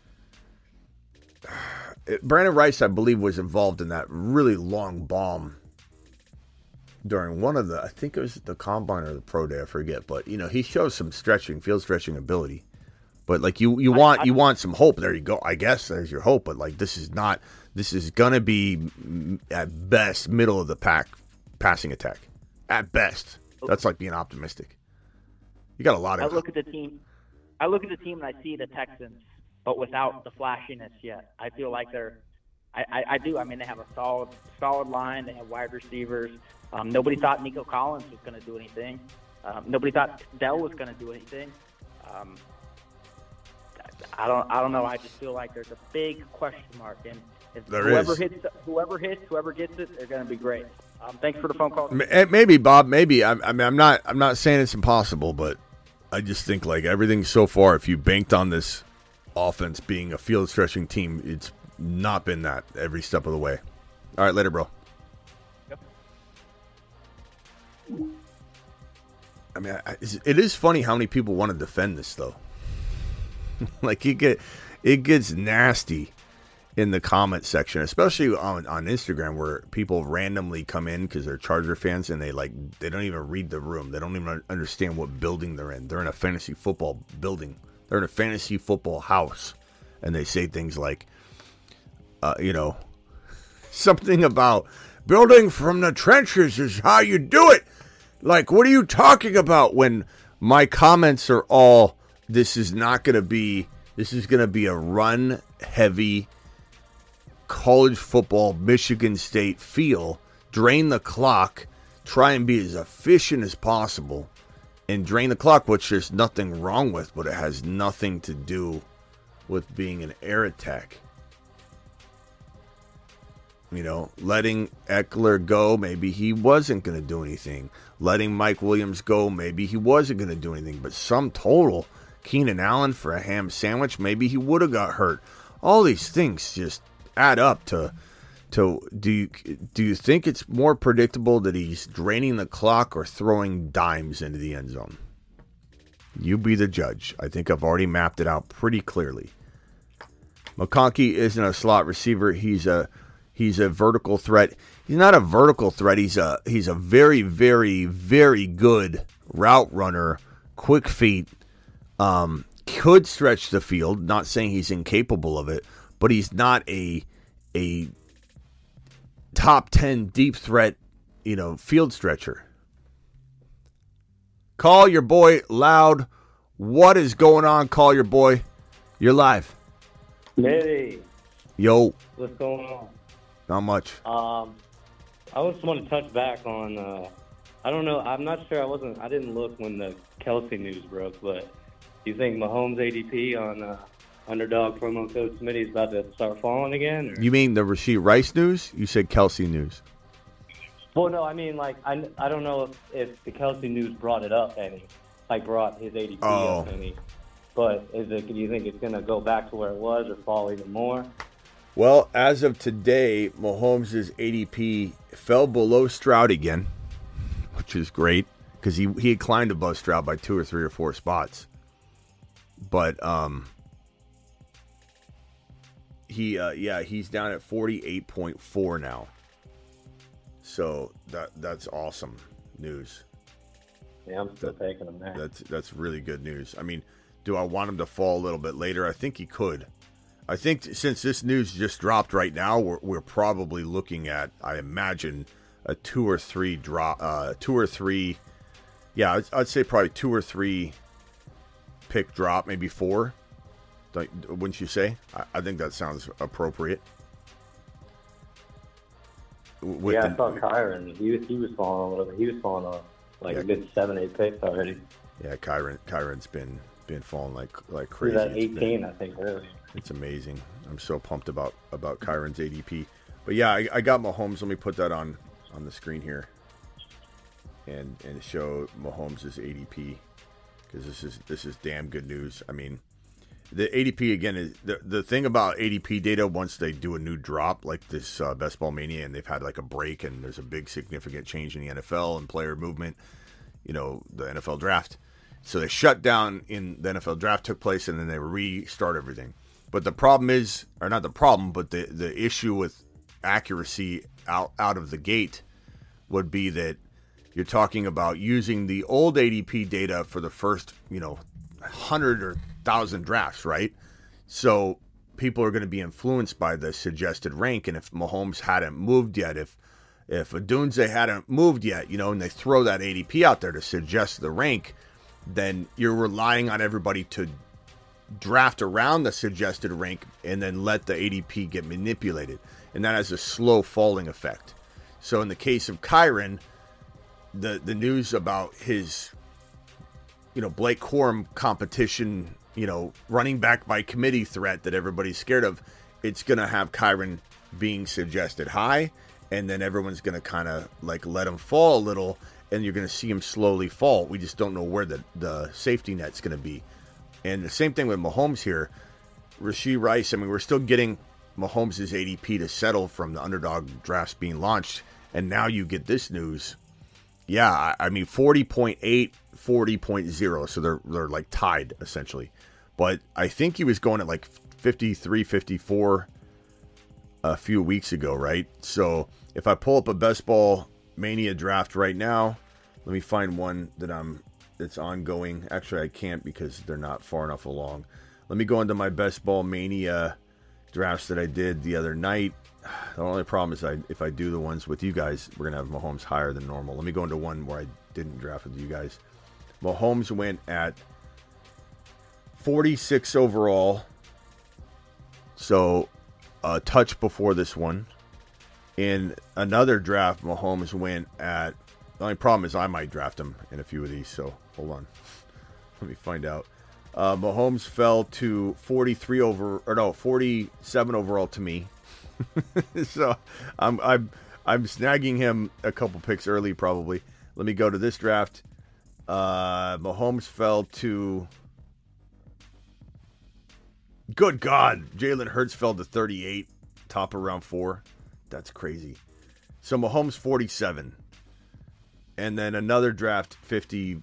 Brandon Rice, I believe, was involved in that really long bomb during one of the, I think it was the Combine or the Pro Day, I forget. But you know, he shows some stretching, field stretching ability. But like you, you want I, I, you want some hope. There you go. I guess there's your hope. But like this is not. This is gonna be at best middle of the pack passing attack. At best. That's like being optimistic. You got a lot of. I look at the team. I look at the team and I see the Texans, but without the flashiness yet. I feel like they're. I, I, I do. I mean, they have a solid, solid line. They have wide receivers. Um, nobody thought Nico Collins was going to do anything. Um, nobody thought Dell was going to do anything. Um, I don't. I don't know. I just feel like there's a big question mark, and if there whoever is. hits, whoever hits, whoever gets it, they're going to be great. Um, thanks for the phone call. Maybe, Bob. Maybe. I, I mean, I'm not. I'm not saying it's impossible, but I just think like everything so far, if you banked on this offense being a field stretching team, it's not been that every step of the way. All right, later, bro. Yep. I mean, I, it is funny how many people want to defend this, though. Like it get, it gets nasty in the comment section, especially on, on Instagram, where people randomly come in because they're Charger fans and they like they don't even read the room. They don't even understand what building they're in. They're in a fantasy football building. They're in a fantasy football house, and they say things like, uh, you know, something about building from the trenches is how you do it. Like, what are you talking about? When my comments are all, this is not going to be, this is going to be a run heavy college football, Michigan State feel, drain the clock, try and be as efficient as possible. and drain the clock, which there's nothing wrong with, but it has nothing to do with being an air attack. You know, letting Eckler go, maybe he wasn't going to do anything. Letting Mike Williams go, maybe he wasn't going to do anything. But sum total, Keenan Allen for a ham sandwich, maybe he would have got hurt. All these things just add up to, to do you, do you think it's more predictable that he's draining the clock or throwing dimes into the end zone? You be the judge. I think I've already mapped it out pretty clearly. McConkey isn't a slot receiver. He's a He's a vertical threat. He's not a vertical threat. He's a he's a very, very, very good route runner, quick feet, um, could stretch the field. Not saying he's incapable of it, but he's not a a top ten deep threat, you know, field stretcher. Call your boy loud. What is going on? Call your boy. You're live. Hey. Yo. What's going on? Not much. Um, I just want to touch back on. Uh, I don't know. I'm not sure. I wasn't. I didn't look when the Kelsey news broke. But do you think Mahomes' A D P on uh, underdog promo code Smitty is about to start falling again? Or? You mean the Rashee Rice news? You said Kelsey news. Well, no. I mean, like, I, I don't know if, if the Kelsey news brought it up any, like brought his A D P oh. up any. But is it? Do you think it's going to go back to where it was or fall even more? Well, as of today, Mahomes' A D P fell below Stroud again, which is great because he, he had climbed above Stroud by two or three or four spots. But um, he uh, yeah he's down at forty-eight point four now. So that that's awesome news. Yeah, I'm still that, taking him there. That's that's really good news. I mean, do I want him to fall a little bit later? I think he could. I think since this news just dropped right now, we're, we're probably looking at, I imagine, a two or three drop, uh, two or three, yeah, I'd, I'd say probably two or three pick drop, maybe four. Don't, wouldn't you say? I, I think that sounds appropriate. With yeah, the, I saw Kyron. He was he was falling a little bit. He was falling on like yeah, a good seven, eight picks already. Yeah, Kyron Kyron's been been falling like like crazy. He was at eighteen, been, I think, really. It's amazing. I'm so pumped about, about Kyron's A D P. But yeah, I, I got Mahomes. Let me put that on, on the screen here. And and show Mahomes' A D P. Because this is this is damn good news. I mean, the A D P, again, is the, the thing about A D P data, once they do a new drop, like this uh, Best Ball Mania, and they've had like a break, and there's a big significant change in the N F L and player movement, you know, the N F L draft. So they shut down in the N F L draft took place, and then they restart everything. But the problem is, or not the problem, but the, the issue with accuracy out, out of the gate would be that you're talking about using the old A D P data for the first, you know, hundred or thousand drafts, right? So people are going to be influenced by the suggested rank, and if Mahomes hadn't moved yet, if if Odunze hadn't moved yet, you know, and they throw that A D P out there to suggest the rank, then you're relying on everybody to draft around the suggested rank and then let the A D P get manipulated. And that has a slow falling effect. So in the case of Kyron, the, the news about his, you know, Blake Corum competition, you know, running back by committee threat that everybody's scared of, it's going to have Kyron being suggested high, and then everyone's going to kind of like let him fall a little, and you're going to see him slowly fall. We just don't know where the, the safety net's going to be. And the same thing with Mahomes here. Rashee Rice, I mean, we're still getting Mahomes' A D P to settle from the underdog drafts being launched. And now you get this news. Yeah, I mean, forty point eight, forty point oh. So they're, they're like tied, essentially. But I think he was going at like fifty-three, fifty-four a few weeks ago, right? So if I pull up a Best Ball Mania draft right now, let me find one that I'm it's ongoing. Actually, I can't because they're not far enough along. Let me go into my Best Ball Mania drafts that I did the other night. The only problem is I, if I do the ones with you guys, we're going to have Mahomes higher than normal. Let me go into one where I didn't draft with you guys. Mahomes went at forty-six overall. So a touch before this one. In another draft, Mahomes went at... The only problem is I might draft him in a few of these, so Hold on. Let me find out. Uh, Mahomes fell to forty-three over, or no, forty-seven overall to me. So I'm I'm I'm snagging him a couple picks early, probably. Let me go to this draft. Uh, Mahomes fell to. Good God, Jalen Hurts fell to thirty-eight, top of round four. That's crazy. So Mahomes forty-seven, and then another draft fifty.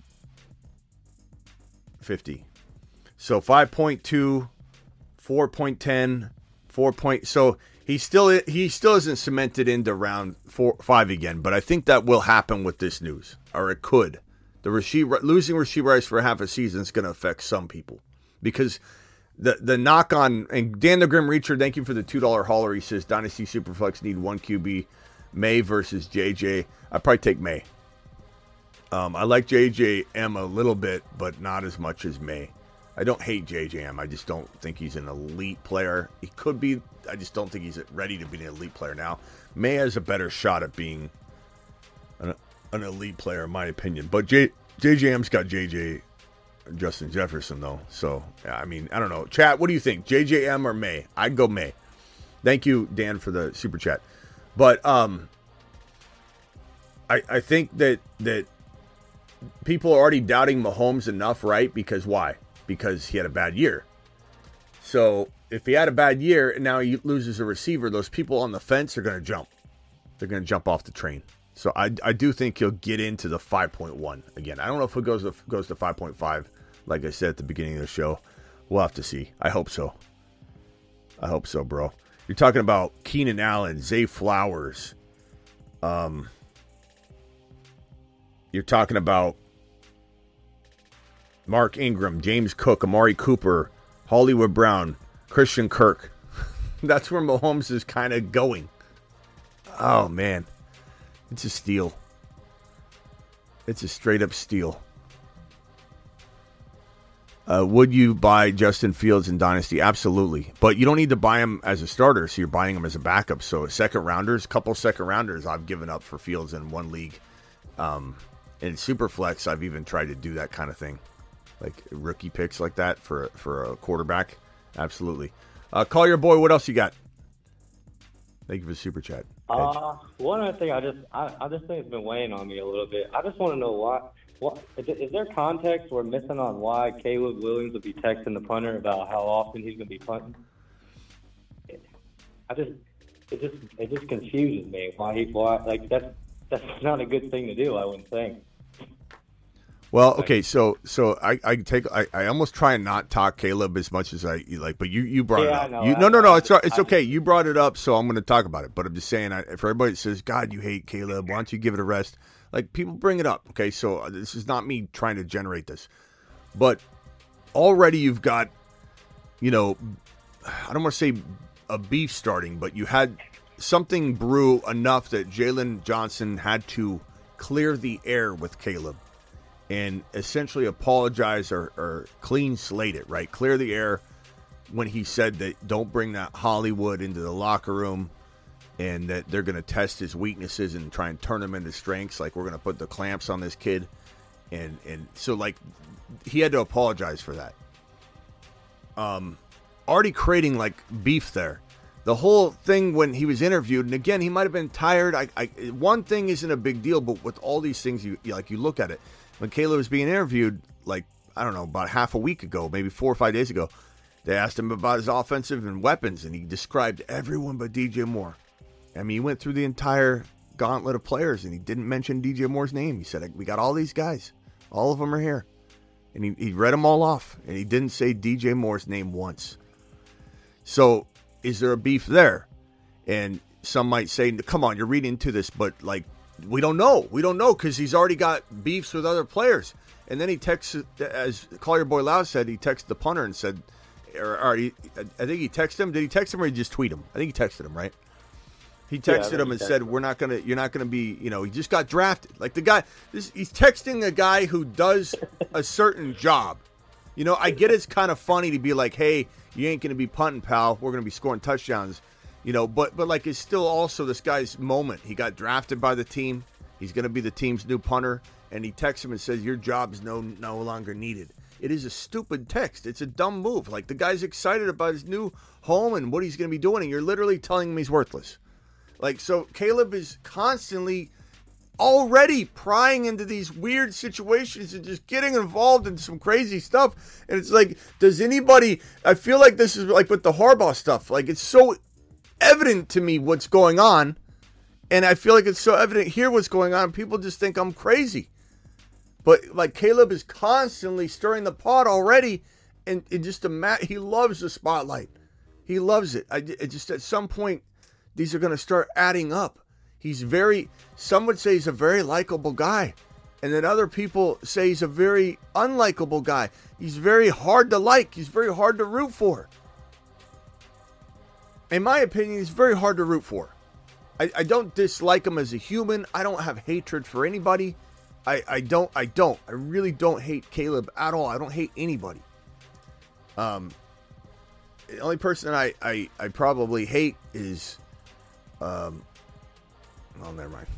fifty. So five point two, four point one zero, four point. So he still he still isn't cemented into round four five again. But I think that will happen with this news, or it could. The Rashid, losing Rashid Rice for half a season is going to affect some people because the the knock on, and Dan the Grim Reacher, thank you for the two dollar hauler. He says Dynasty Superflex need one Q B, May versus J J. I'd probably take May. Um, I like J J M a little bit, but not as much as May. I don't hate J J M. I just don't think he's an elite player. He could be. I just don't think he's ready to be an elite player now. May has a better shot at being an, an elite player, in my opinion. But J, JJM's got J J Justin Jefferson, though. So, I mean, I don't know. Chat, what do you think? J J M or May? I'd go May. Thank you, Dan, for the super chat. But um, I, I think that that people are already doubting Mahomes enough, right? Because why? Because he had a bad year. So if he had a bad year and now he loses a receiver, those people on the fence are going to jump. They're going to jump off the train. So I, I do think he'll get into the five point one again. I don't know if it goes to, goes to five point five, like I said at the beginning of the show. We'll have to see. I hope so. I hope so, bro. You're talking about Keenan Allen, Zay Flowers. Um, you're talking about Mark Ingram, James Cook, Amari Cooper, Hollywood Brown, Christian Kirk. That's where Mahomes is kind of going. Oh, man. It's a steal. It's a straight-up steal. Uh, would you buy Justin Fields in Dynasty? Absolutely. But you don't need to buy him as a starter, so you're buying him as a backup. So second-rounders, a couple second-rounders I've given up for Fields in one league. Um, in Superflex, I've even tried to do that kind of thing. Like rookie picks like that for for a quarterback. Absolutely. Uh, call your boy. What else you got? Thank you for the super chat. Uh, one other thing, I just I, I just think it's been weighing on me a little bit. I just want to know why. What is, is there context we're missing on why Caleb Williams would be texting the punter about how often he's going to be punting? I just it just it just confuses me why he why like that's that's not a good thing to do. I wouldn't think. Well, okay, so so I, I take I, I almost try and not talk Caleb as much as I like, but you, you brought yeah, it up. I know, You, I, no, no, no, I, it's it's I, okay. You brought it up, so I'm going to talk about it. But I'm just saying, I, for everybody that says, "God, you hate Caleb," why don't you give it a rest? Like people bring it up. Okay, so this is not me trying to generate this, but already you've got, you know, I don't want to say a beef starting, but you had something brew enough that Jalen Johnson had to clear the air with Caleb. And essentially apologize or, or clean slate it, right? Clear the air when he said that don't bring that Hollywood into the locker room and that they're going to test his weaknesses and try and turn him into strengths. Like, we're going to put the clamps on this kid. And and so, like, he had to apologize for that. Um, already creating, like, beef there. The whole thing when he was interviewed, and again, he might have been tired. I, I one thing isn't a big deal, but with all these things, you like you look at it. When Caleb was being interviewed, like, I don't know, about half a week ago, maybe four or five days ago, they asked him about his offensive and weapons, and he described everyone but D J Moore. I mean, he went through the entire gauntlet of players, and he didn't mention D J Moore's name. He said, we got all these guys. All of them are here. And he, he read them all off, and he didn't say D J Moore's name once. So, is there a beef there? And some might say, come on, you're reading into this, but, like, we don't know. We don't know because he's already got beefs with other players. And then he texts, as Call Your Boy Loud said, he texted the punter and said, or, or he, I think he texted him. Did he text him or did he just tweet him? I think he texted him, right? He texted yeah, him and said, "We're not gonna. You're not gonna be. You know, he just got drafted. Like the guy. This, he's texting a guy who does a certain job. You know, I get it's kind of funny to be like, hey, you ain't gonna be punting, pal. We're gonna be scoring touchdowns. You know, but but like it's still also this guy's moment. He got drafted by the team. He's going to be the team's new punter, and he texts him and says, your job's no no longer needed. It is a stupid text. It's a dumb move. Like, the guy's excited about his new home and what he's going to be doing, and you're literally telling him he's worthless. Like, so Caleb is constantly already prying into these weird situations and just getting involved in some crazy stuff. And it's like, does anybody, I feel like this is like with the Harbaugh stuff. Like, it's so evident to me what's going on. And I feel like it's so evident here what's going on. People just think I'm crazy. But, like, Caleb is constantly stirring the pot already. And it just, a ma- he loves the spotlight. He loves it. I it just, at some point, these are going to start adding up. He's very, some would say he's a very likable guy. And then other people say he's a very unlikable guy. He's very hard to like. He's very hard to root for. In my opinion, he's very hard to root for. I, I don't dislike him as a human. I don't have hatred for anybody. I, I don't, I don't. I really don't hate Caleb at all. I don't hate anybody. Um, the only person I, I, I probably hate is, um, oh, never mind.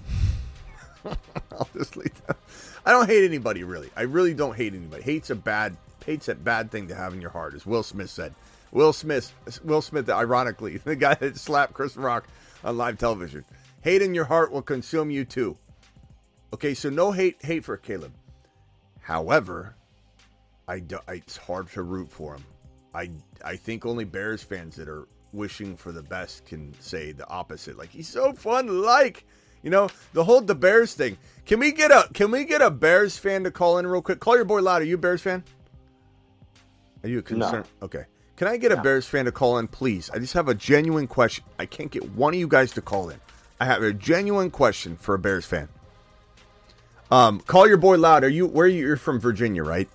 I'll just leave that. I don't hate anybody, really. I really don't hate anybody. Hate's a bad, hate's a bad thing to have in your heart, as Will Smith said. Will Smith, Will Smith, ironically, the guy that slapped Chris Rock on live television. Hate in your heart will consume you too. Okay, so no hate, hate for Caleb. However, I do, I, it's hard to root for him. I, I think only Bears fans that are wishing for the best can say the opposite. Like, he's so fun to like. You know, the whole the Bears thing. Can we get a Can we get a Bears fan to call in real quick? Call your boy loud. Are you a Bears fan? Are you a concern? No. Okay. Can I get no. a Bears fan to call in, please? I just have a genuine question. I can't get one of you guys to call in. I have a genuine question for a Bears fan. Um, call your boy loud. Are you where are you? You're from Virginia, right?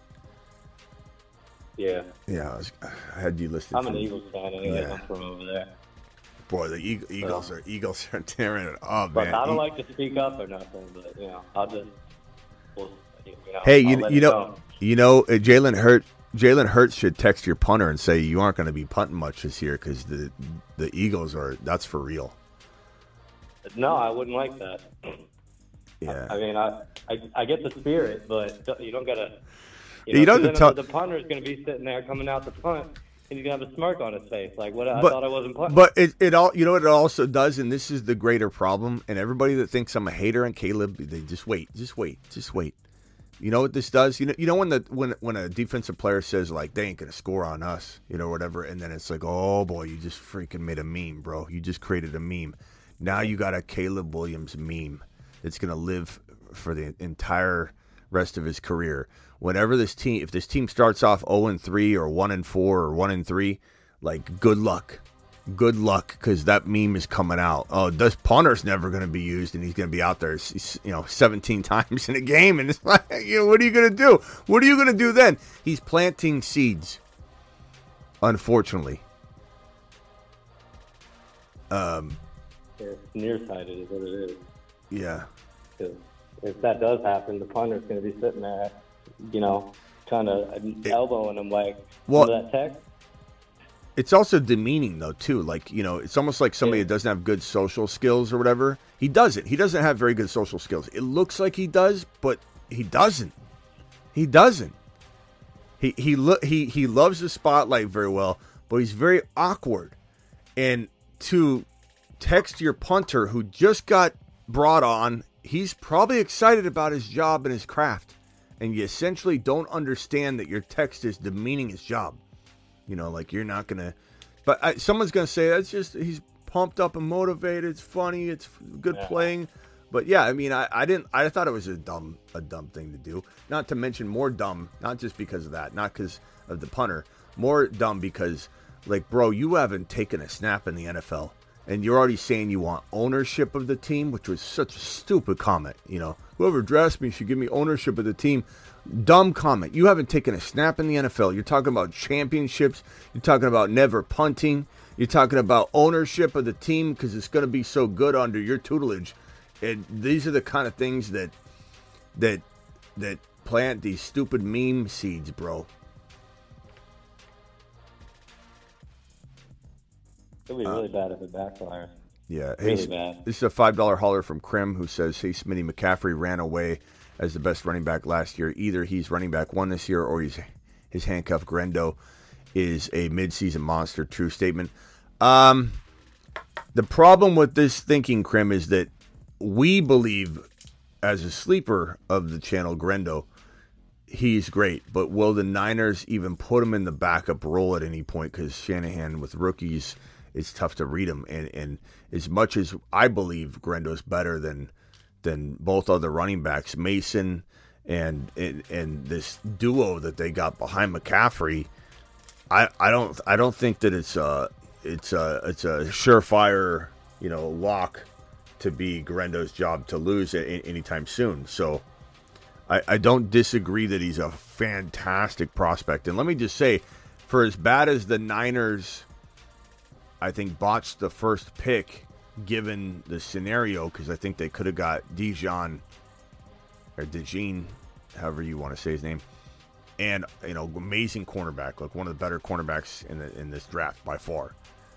Yeah. Yeah. I, was, I had you listed. I'm an Eagles fan anyway. Yeah. I'm from over there. Boy, the Eagles so. are Eagles are tearing it up, but man. I don't like to speak up or nothing, but you know, I'll just. We'll, you know, hey, you, you know, go. you know, uh, Jalen Hurts. Jalen Hurts should text your punter and say you aren't going to be punting much this year because the the Eagles are. That's for real. No, I wouldn't like that. Yeah. I, I mean, I, I I get the spirit, but you don't gotta. You, know, you don't tell. The punter is going to be sitting there coming out the punt, and he's going to have a smirk on his face, like what? I but, thought I wasn't punting. But it it all you know what it also does, and this is the greater problem. And everybody that thinks I'm a hater on Caleb, they just wait, just wait, just wait. You know what this does? You know, you know when the when when a defensive player says like they ain't gonna score on us, you know, whatever, and then it's like, oh boy, you just freaking made a meme, bro. You just created a meme. Now you got a Caleb Williams meme that's gonna live for the entire rest of his career. Whenever this team, if this team starts off oh and three or one and four or one and three, like good luck, good luck, because that meme is coming out. Oh, this punter's never going to be used, and he's going to be out there, you know, seventeen times in a game, and it's like, you know, what are you going to do? What are you going to do then? He's planting seeds, unfortunately. Um, it's nearsighted is what it is. Yeah. Because if that does happen, the punter's going to be sitting there, you know, kind of elbowing him like, well, that text. It's also demeaning, though, too. Like, you know, it's almost like somebody yeah. that doesn't have good social skills or whatever. He doesn't. He doesn't have very good social skills. It looks like he does, but he doesn't. He doesn't. He he lo- he he loves the spotlight very well, but he's very awkward. And to text your punter who just got brought on, he's probably excited about his job and his craft. And you essentially don't understand that your text is demeaning his job. You know, like you're not going to, but I, someone's going to say that's just, he's pumped up and motivated. It's funny. It's good yeah. playing. But yeah, I mean, I, I didn't, I thought it was a dumb, a dumb thing to do. Not to mention more dumb, not just because of that, not because of the punter, more dumb because like, bro, you haven't taken a snap in the N F L and you're already saying you want ownership of the team, which was such a stupid comment. You know, whoever drafts me should give me ownership of the team. Dumb comment. You haven't taken a snap in the N F L. You're talking about championships. You're talking about never punting. You're talking about ownership of the team because it's going to be so good under your tutelage. And these are the kind of things that that that plant these stupid meme seeds, bro. It'll be really uh, bad if it backfires. Yeah, really hey, bad. This is a five dollar hauler from Krim who says, hey, Smitty, McCaffrey ran away as the best running back last year. Either he's running back one this year or he's his handcuff. Grendo is a midseason monster. True statement. Um, the problem with this thinking, Krim, is that we believe, as a sleeper of the channel, Grendo, he's great. But will the Niners even put him in the backup role at any point? Because Shanahan, with rookies, it's tough to read him. And, and as much as I believe Grendo's better than than both other running backs, Mason and and, and this duo that they got behind McCaffrey, I, I don't I don't think that it's a it's a it's a surefire, you know, lock to be Grendo's job to lose at, anytime soon. So I, I don't disagree that he's a fantastic prospect. And let me just say, for as bad as the Niners, I think, botched the first pick given the scenario, because I think they could have got Dijon or Dejean, however you want to say his name, and, you know, amazing cornerback, like one of the better cornerbacks in the, in this draft by far.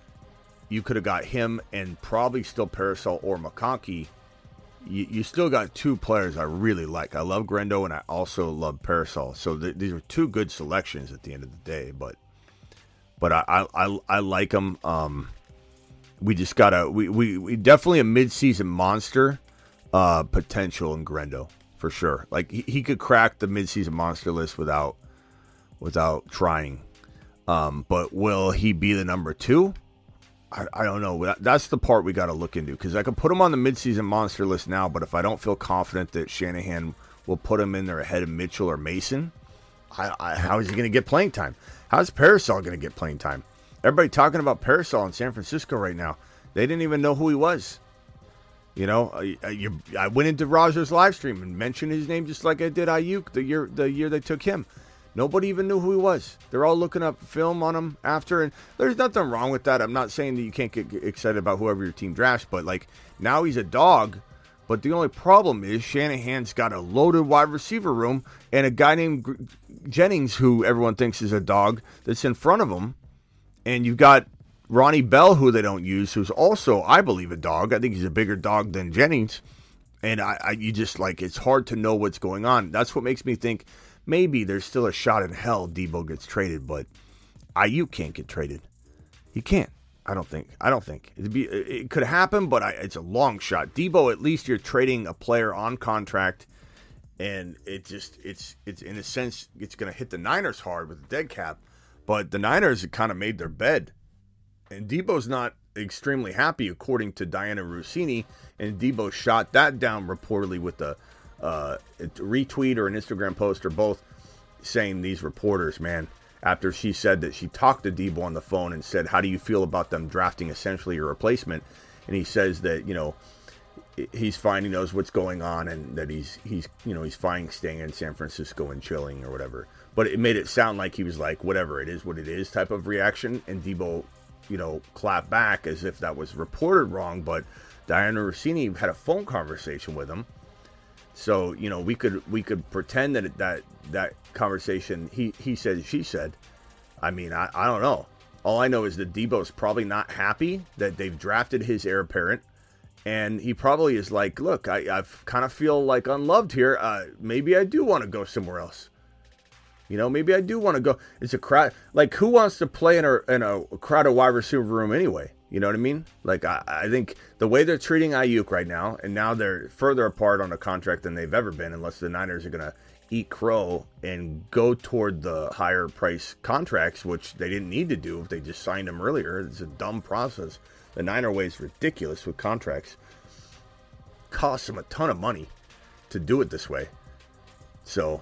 You could have got him and probably still Parasol or McConkey. You, you still got two players I really like. I love Grendo and I also love Parasol. So th- these are two good selections at the end of the day, but but I I, I, I like them. Um, we just gotta we, we, we definitely a midseason monster uh, potential in Grendo for sure. Like he, he could crack the midseason monster list without without trying. Um, but will he be the number two? I, I don't know. That, that's the part we got to look into, because I could put him on the midseason monster list now, but if I don't feel confident that Shanahan will put him in there ahead of Mitchell or Mason, I, I, how is he going to get playing time? How's Parasol going to get playing time? Everybody talking about Parasol in San Francisco right now. They didn't even know who he was. You know, I, you, I went into Roger's live stream and mentioned his name just like I did Ayuk the year the year they took him. Nobody even knew who he was. They're all looking up film on him after, and there's nothing wrong with that. I'm not saying that you can't get excited about whoever your team drafts, but like now he's a dog. But the only problem is Shanahan's got a loaded wide receiver room and a guy named Jennings, who everyone thinks is a dog, that's in front of him. And you've got Ronnie Bell, who they don't use, who's also, I believe, a dog. I think he's a bigger dog than Jennings. And I, I you just like, it's hard to know what's going on. That's what makes me think maybe there's still a shot in hell Debo gets traded, but Ayuk can't get traded. He can't. I don't think. I don't think. It'd be, it could happen, but I, it's a long shot. Debo, at least you're trading a player on contract, and it just, it's, it's in a sense, it's going to hit the Niners hard with the dead cap, but the Niners have kind of made their bed, and Debo's not extremely happy, according to Diana Rossini, and Debo shot that down reportedly with the uh, a retweet or an Instagram post or both, saying these reporters, man, after she said that she talked to Debo on the phone and said, how do you feel about them drafting essentially your replacement? And he says that, you know, he's fine, he knows what's going on, and that he's, he's you know, he's fine staying in San Francisco and chilling or whatever. But it made it sound like he was like, whatever, it is what it is type of reaction. And Debo, you know, clapped back as if that was reported wrong. But Diana Rossini had a phone conversation with him. So, you know, we could we could pretend that that that conversation, he, he said, she said. I mean, I, I don't know. All I know is that Debo's probably not happy that they've drafted his heir apparent. And he probably is like, look, I I've kind of feel like unloved here. Uh, maybe I do want to go somewhere else. You know, maybe I do want to go. It's a crowd. Like, who wants to play in a, in a crowded wide receiver room anyway? You know what I mean? Like, I, I think the way they're treating Ayuk right now, and now they're further apart on a contract than they've ever been, unless the Niners are going to eat crow and go toward the higher price contracts, which they didn't need to do if they just signed him earlier. It's a dumb process. The Niner way is ridiculous with contracts. Costs them a ton of money to do it this way. So,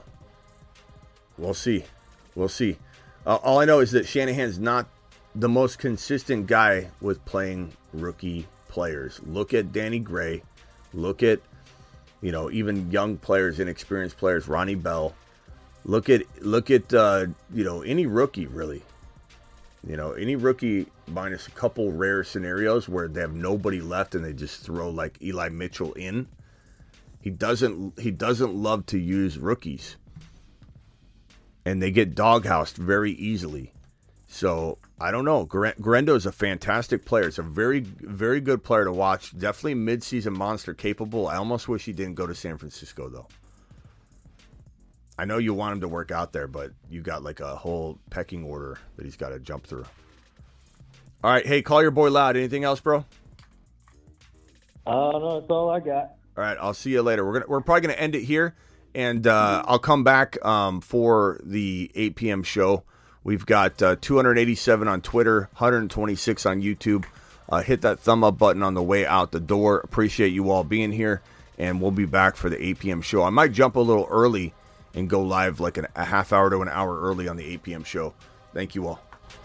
we'll see. We'll see. Uh, all I know is that Shanahan's not the most consistent guy with playing rookie players. Look at Danny Gray. Look at, you know, even young players, inexperienced players, Ronnie Bell. Look at, look at, uh, you know, any rookie really. You know, any rookie minus a couple rare scenarios where they have nobody left and they just throw like Eli Mitchell in. He doesn't, he doesn't love to use rookies. And they get doghoused very easily. So I don't know. Guerrero is a fantastic player. It's a very, very good player to watch. Definitely midseason monster capable. I almost wish he didn't go to San Francisco, though. I know you want him to work out there, but you got like a whole pecking order that he's got to jump through. All right. Hey, call your boy Loud. Anything else, bro? Uh, no, that's all I got. All right. I'll see you later. We're gonna we're probably gonna end it here, and uh, I'll come back um, for the eight p.m. show. We've got uh, two hundred eighty-seven on Twitter, one hundred twenty-six on YouTube. Uh, hit that thumb up button on the way out the door. Appreciate you all being here, and we'll be back for the eight p.m. show. I might jump a little early and go live like an, a half hour to an hour early on the eight p.m. show. Thank you all.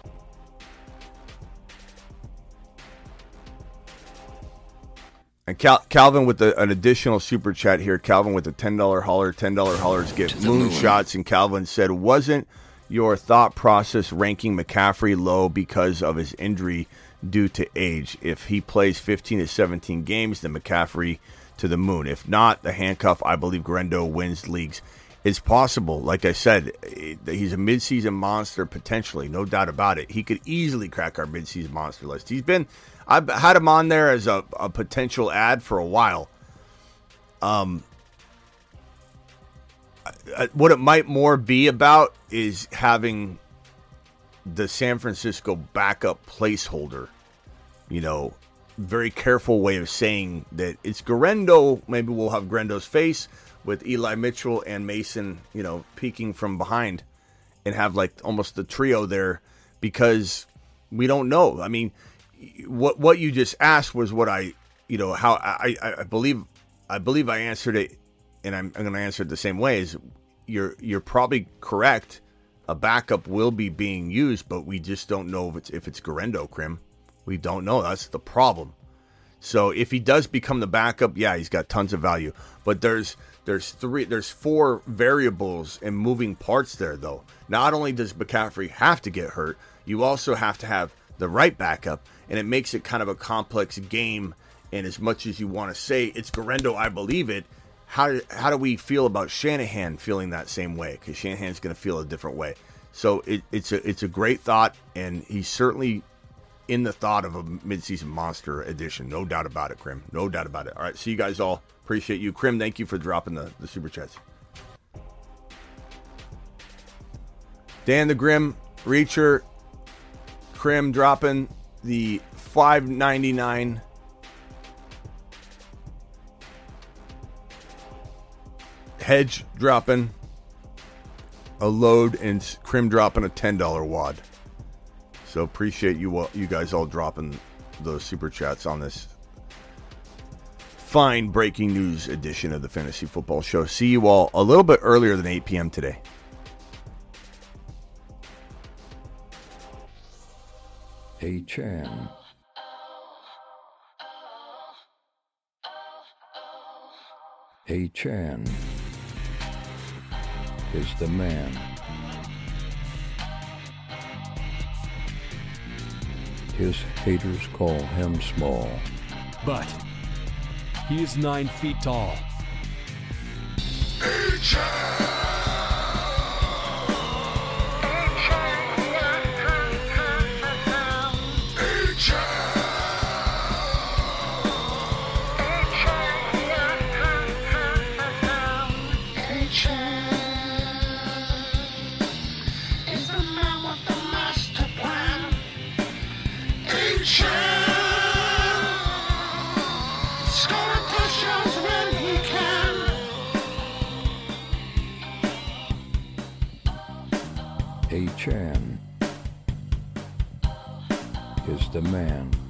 And Cal- Calvin with the, an additional super chat here. Calvin with a ten dollars holler. ten dollars hollers get moonshots. And Calvin said, wasn't your thought process ranking McCaffrey low because of his injury due to age? If he plays fifteen to seventeen games, then McCaffrey to the moon. If not, the handcuff, I believe Guerrero wins leagues. It's possible. Like I said, he's a midseason monster potentially, no doubt about it. He could easily crack our midseason monster list. He's been, I've had him on there as a, a potential ad for a while. Um, what it might more be about is having the San Francisco backup placeholder. You know, very careful way of saying that it's Guerrero. Maybe we'll have Guerrero's face with Eli Mitchell and Mason, you know, peeking from behind and have like almost the trio there because we don't know. I mean, what what you just asked was what I, you know, how I, I believe I believe I answered it, and I'm, I'm going to answer it the same way. Is you're you're probably correct. A backup will be being used, but we just don't know if it's if it's Guerrero, Krim. We don't know. That's the problem. So if he does become the backup, yeah, he's got tons of value. But there's there's three, there's four variables and moving parts there, though. Not only does McCaffrey have to get hurt, you also have to have the right backup, and it makes it kind of a complex game. And as much as you want to say it's Guerrero, I believe it. How do, how do we feel about Shanahan feeling that same way? Because Shanahan's going to feel a different way. So it, it's a it's a great thought, and he's certainly in the thought of a midseason monster edition. No doubt about it, Krim. No doubt about it. All right, see you guys all. Appreciate you. Krim, thank you for dropping the, the super chats. Dan the Grim, Reacher, Krim dropping the five ninety-nine. Hedge dropping a load, and Krim dropping a ten dollars wad. So appreciate you you guys all dropping those super chats on this fine breaking news edition of the Fantasy Football Show. See you all a little bit earlier than eight p.m. today. Hey, Chan. Hey, Chan is the man. His haters call him small, but he is nine feet tall. Chan is the man.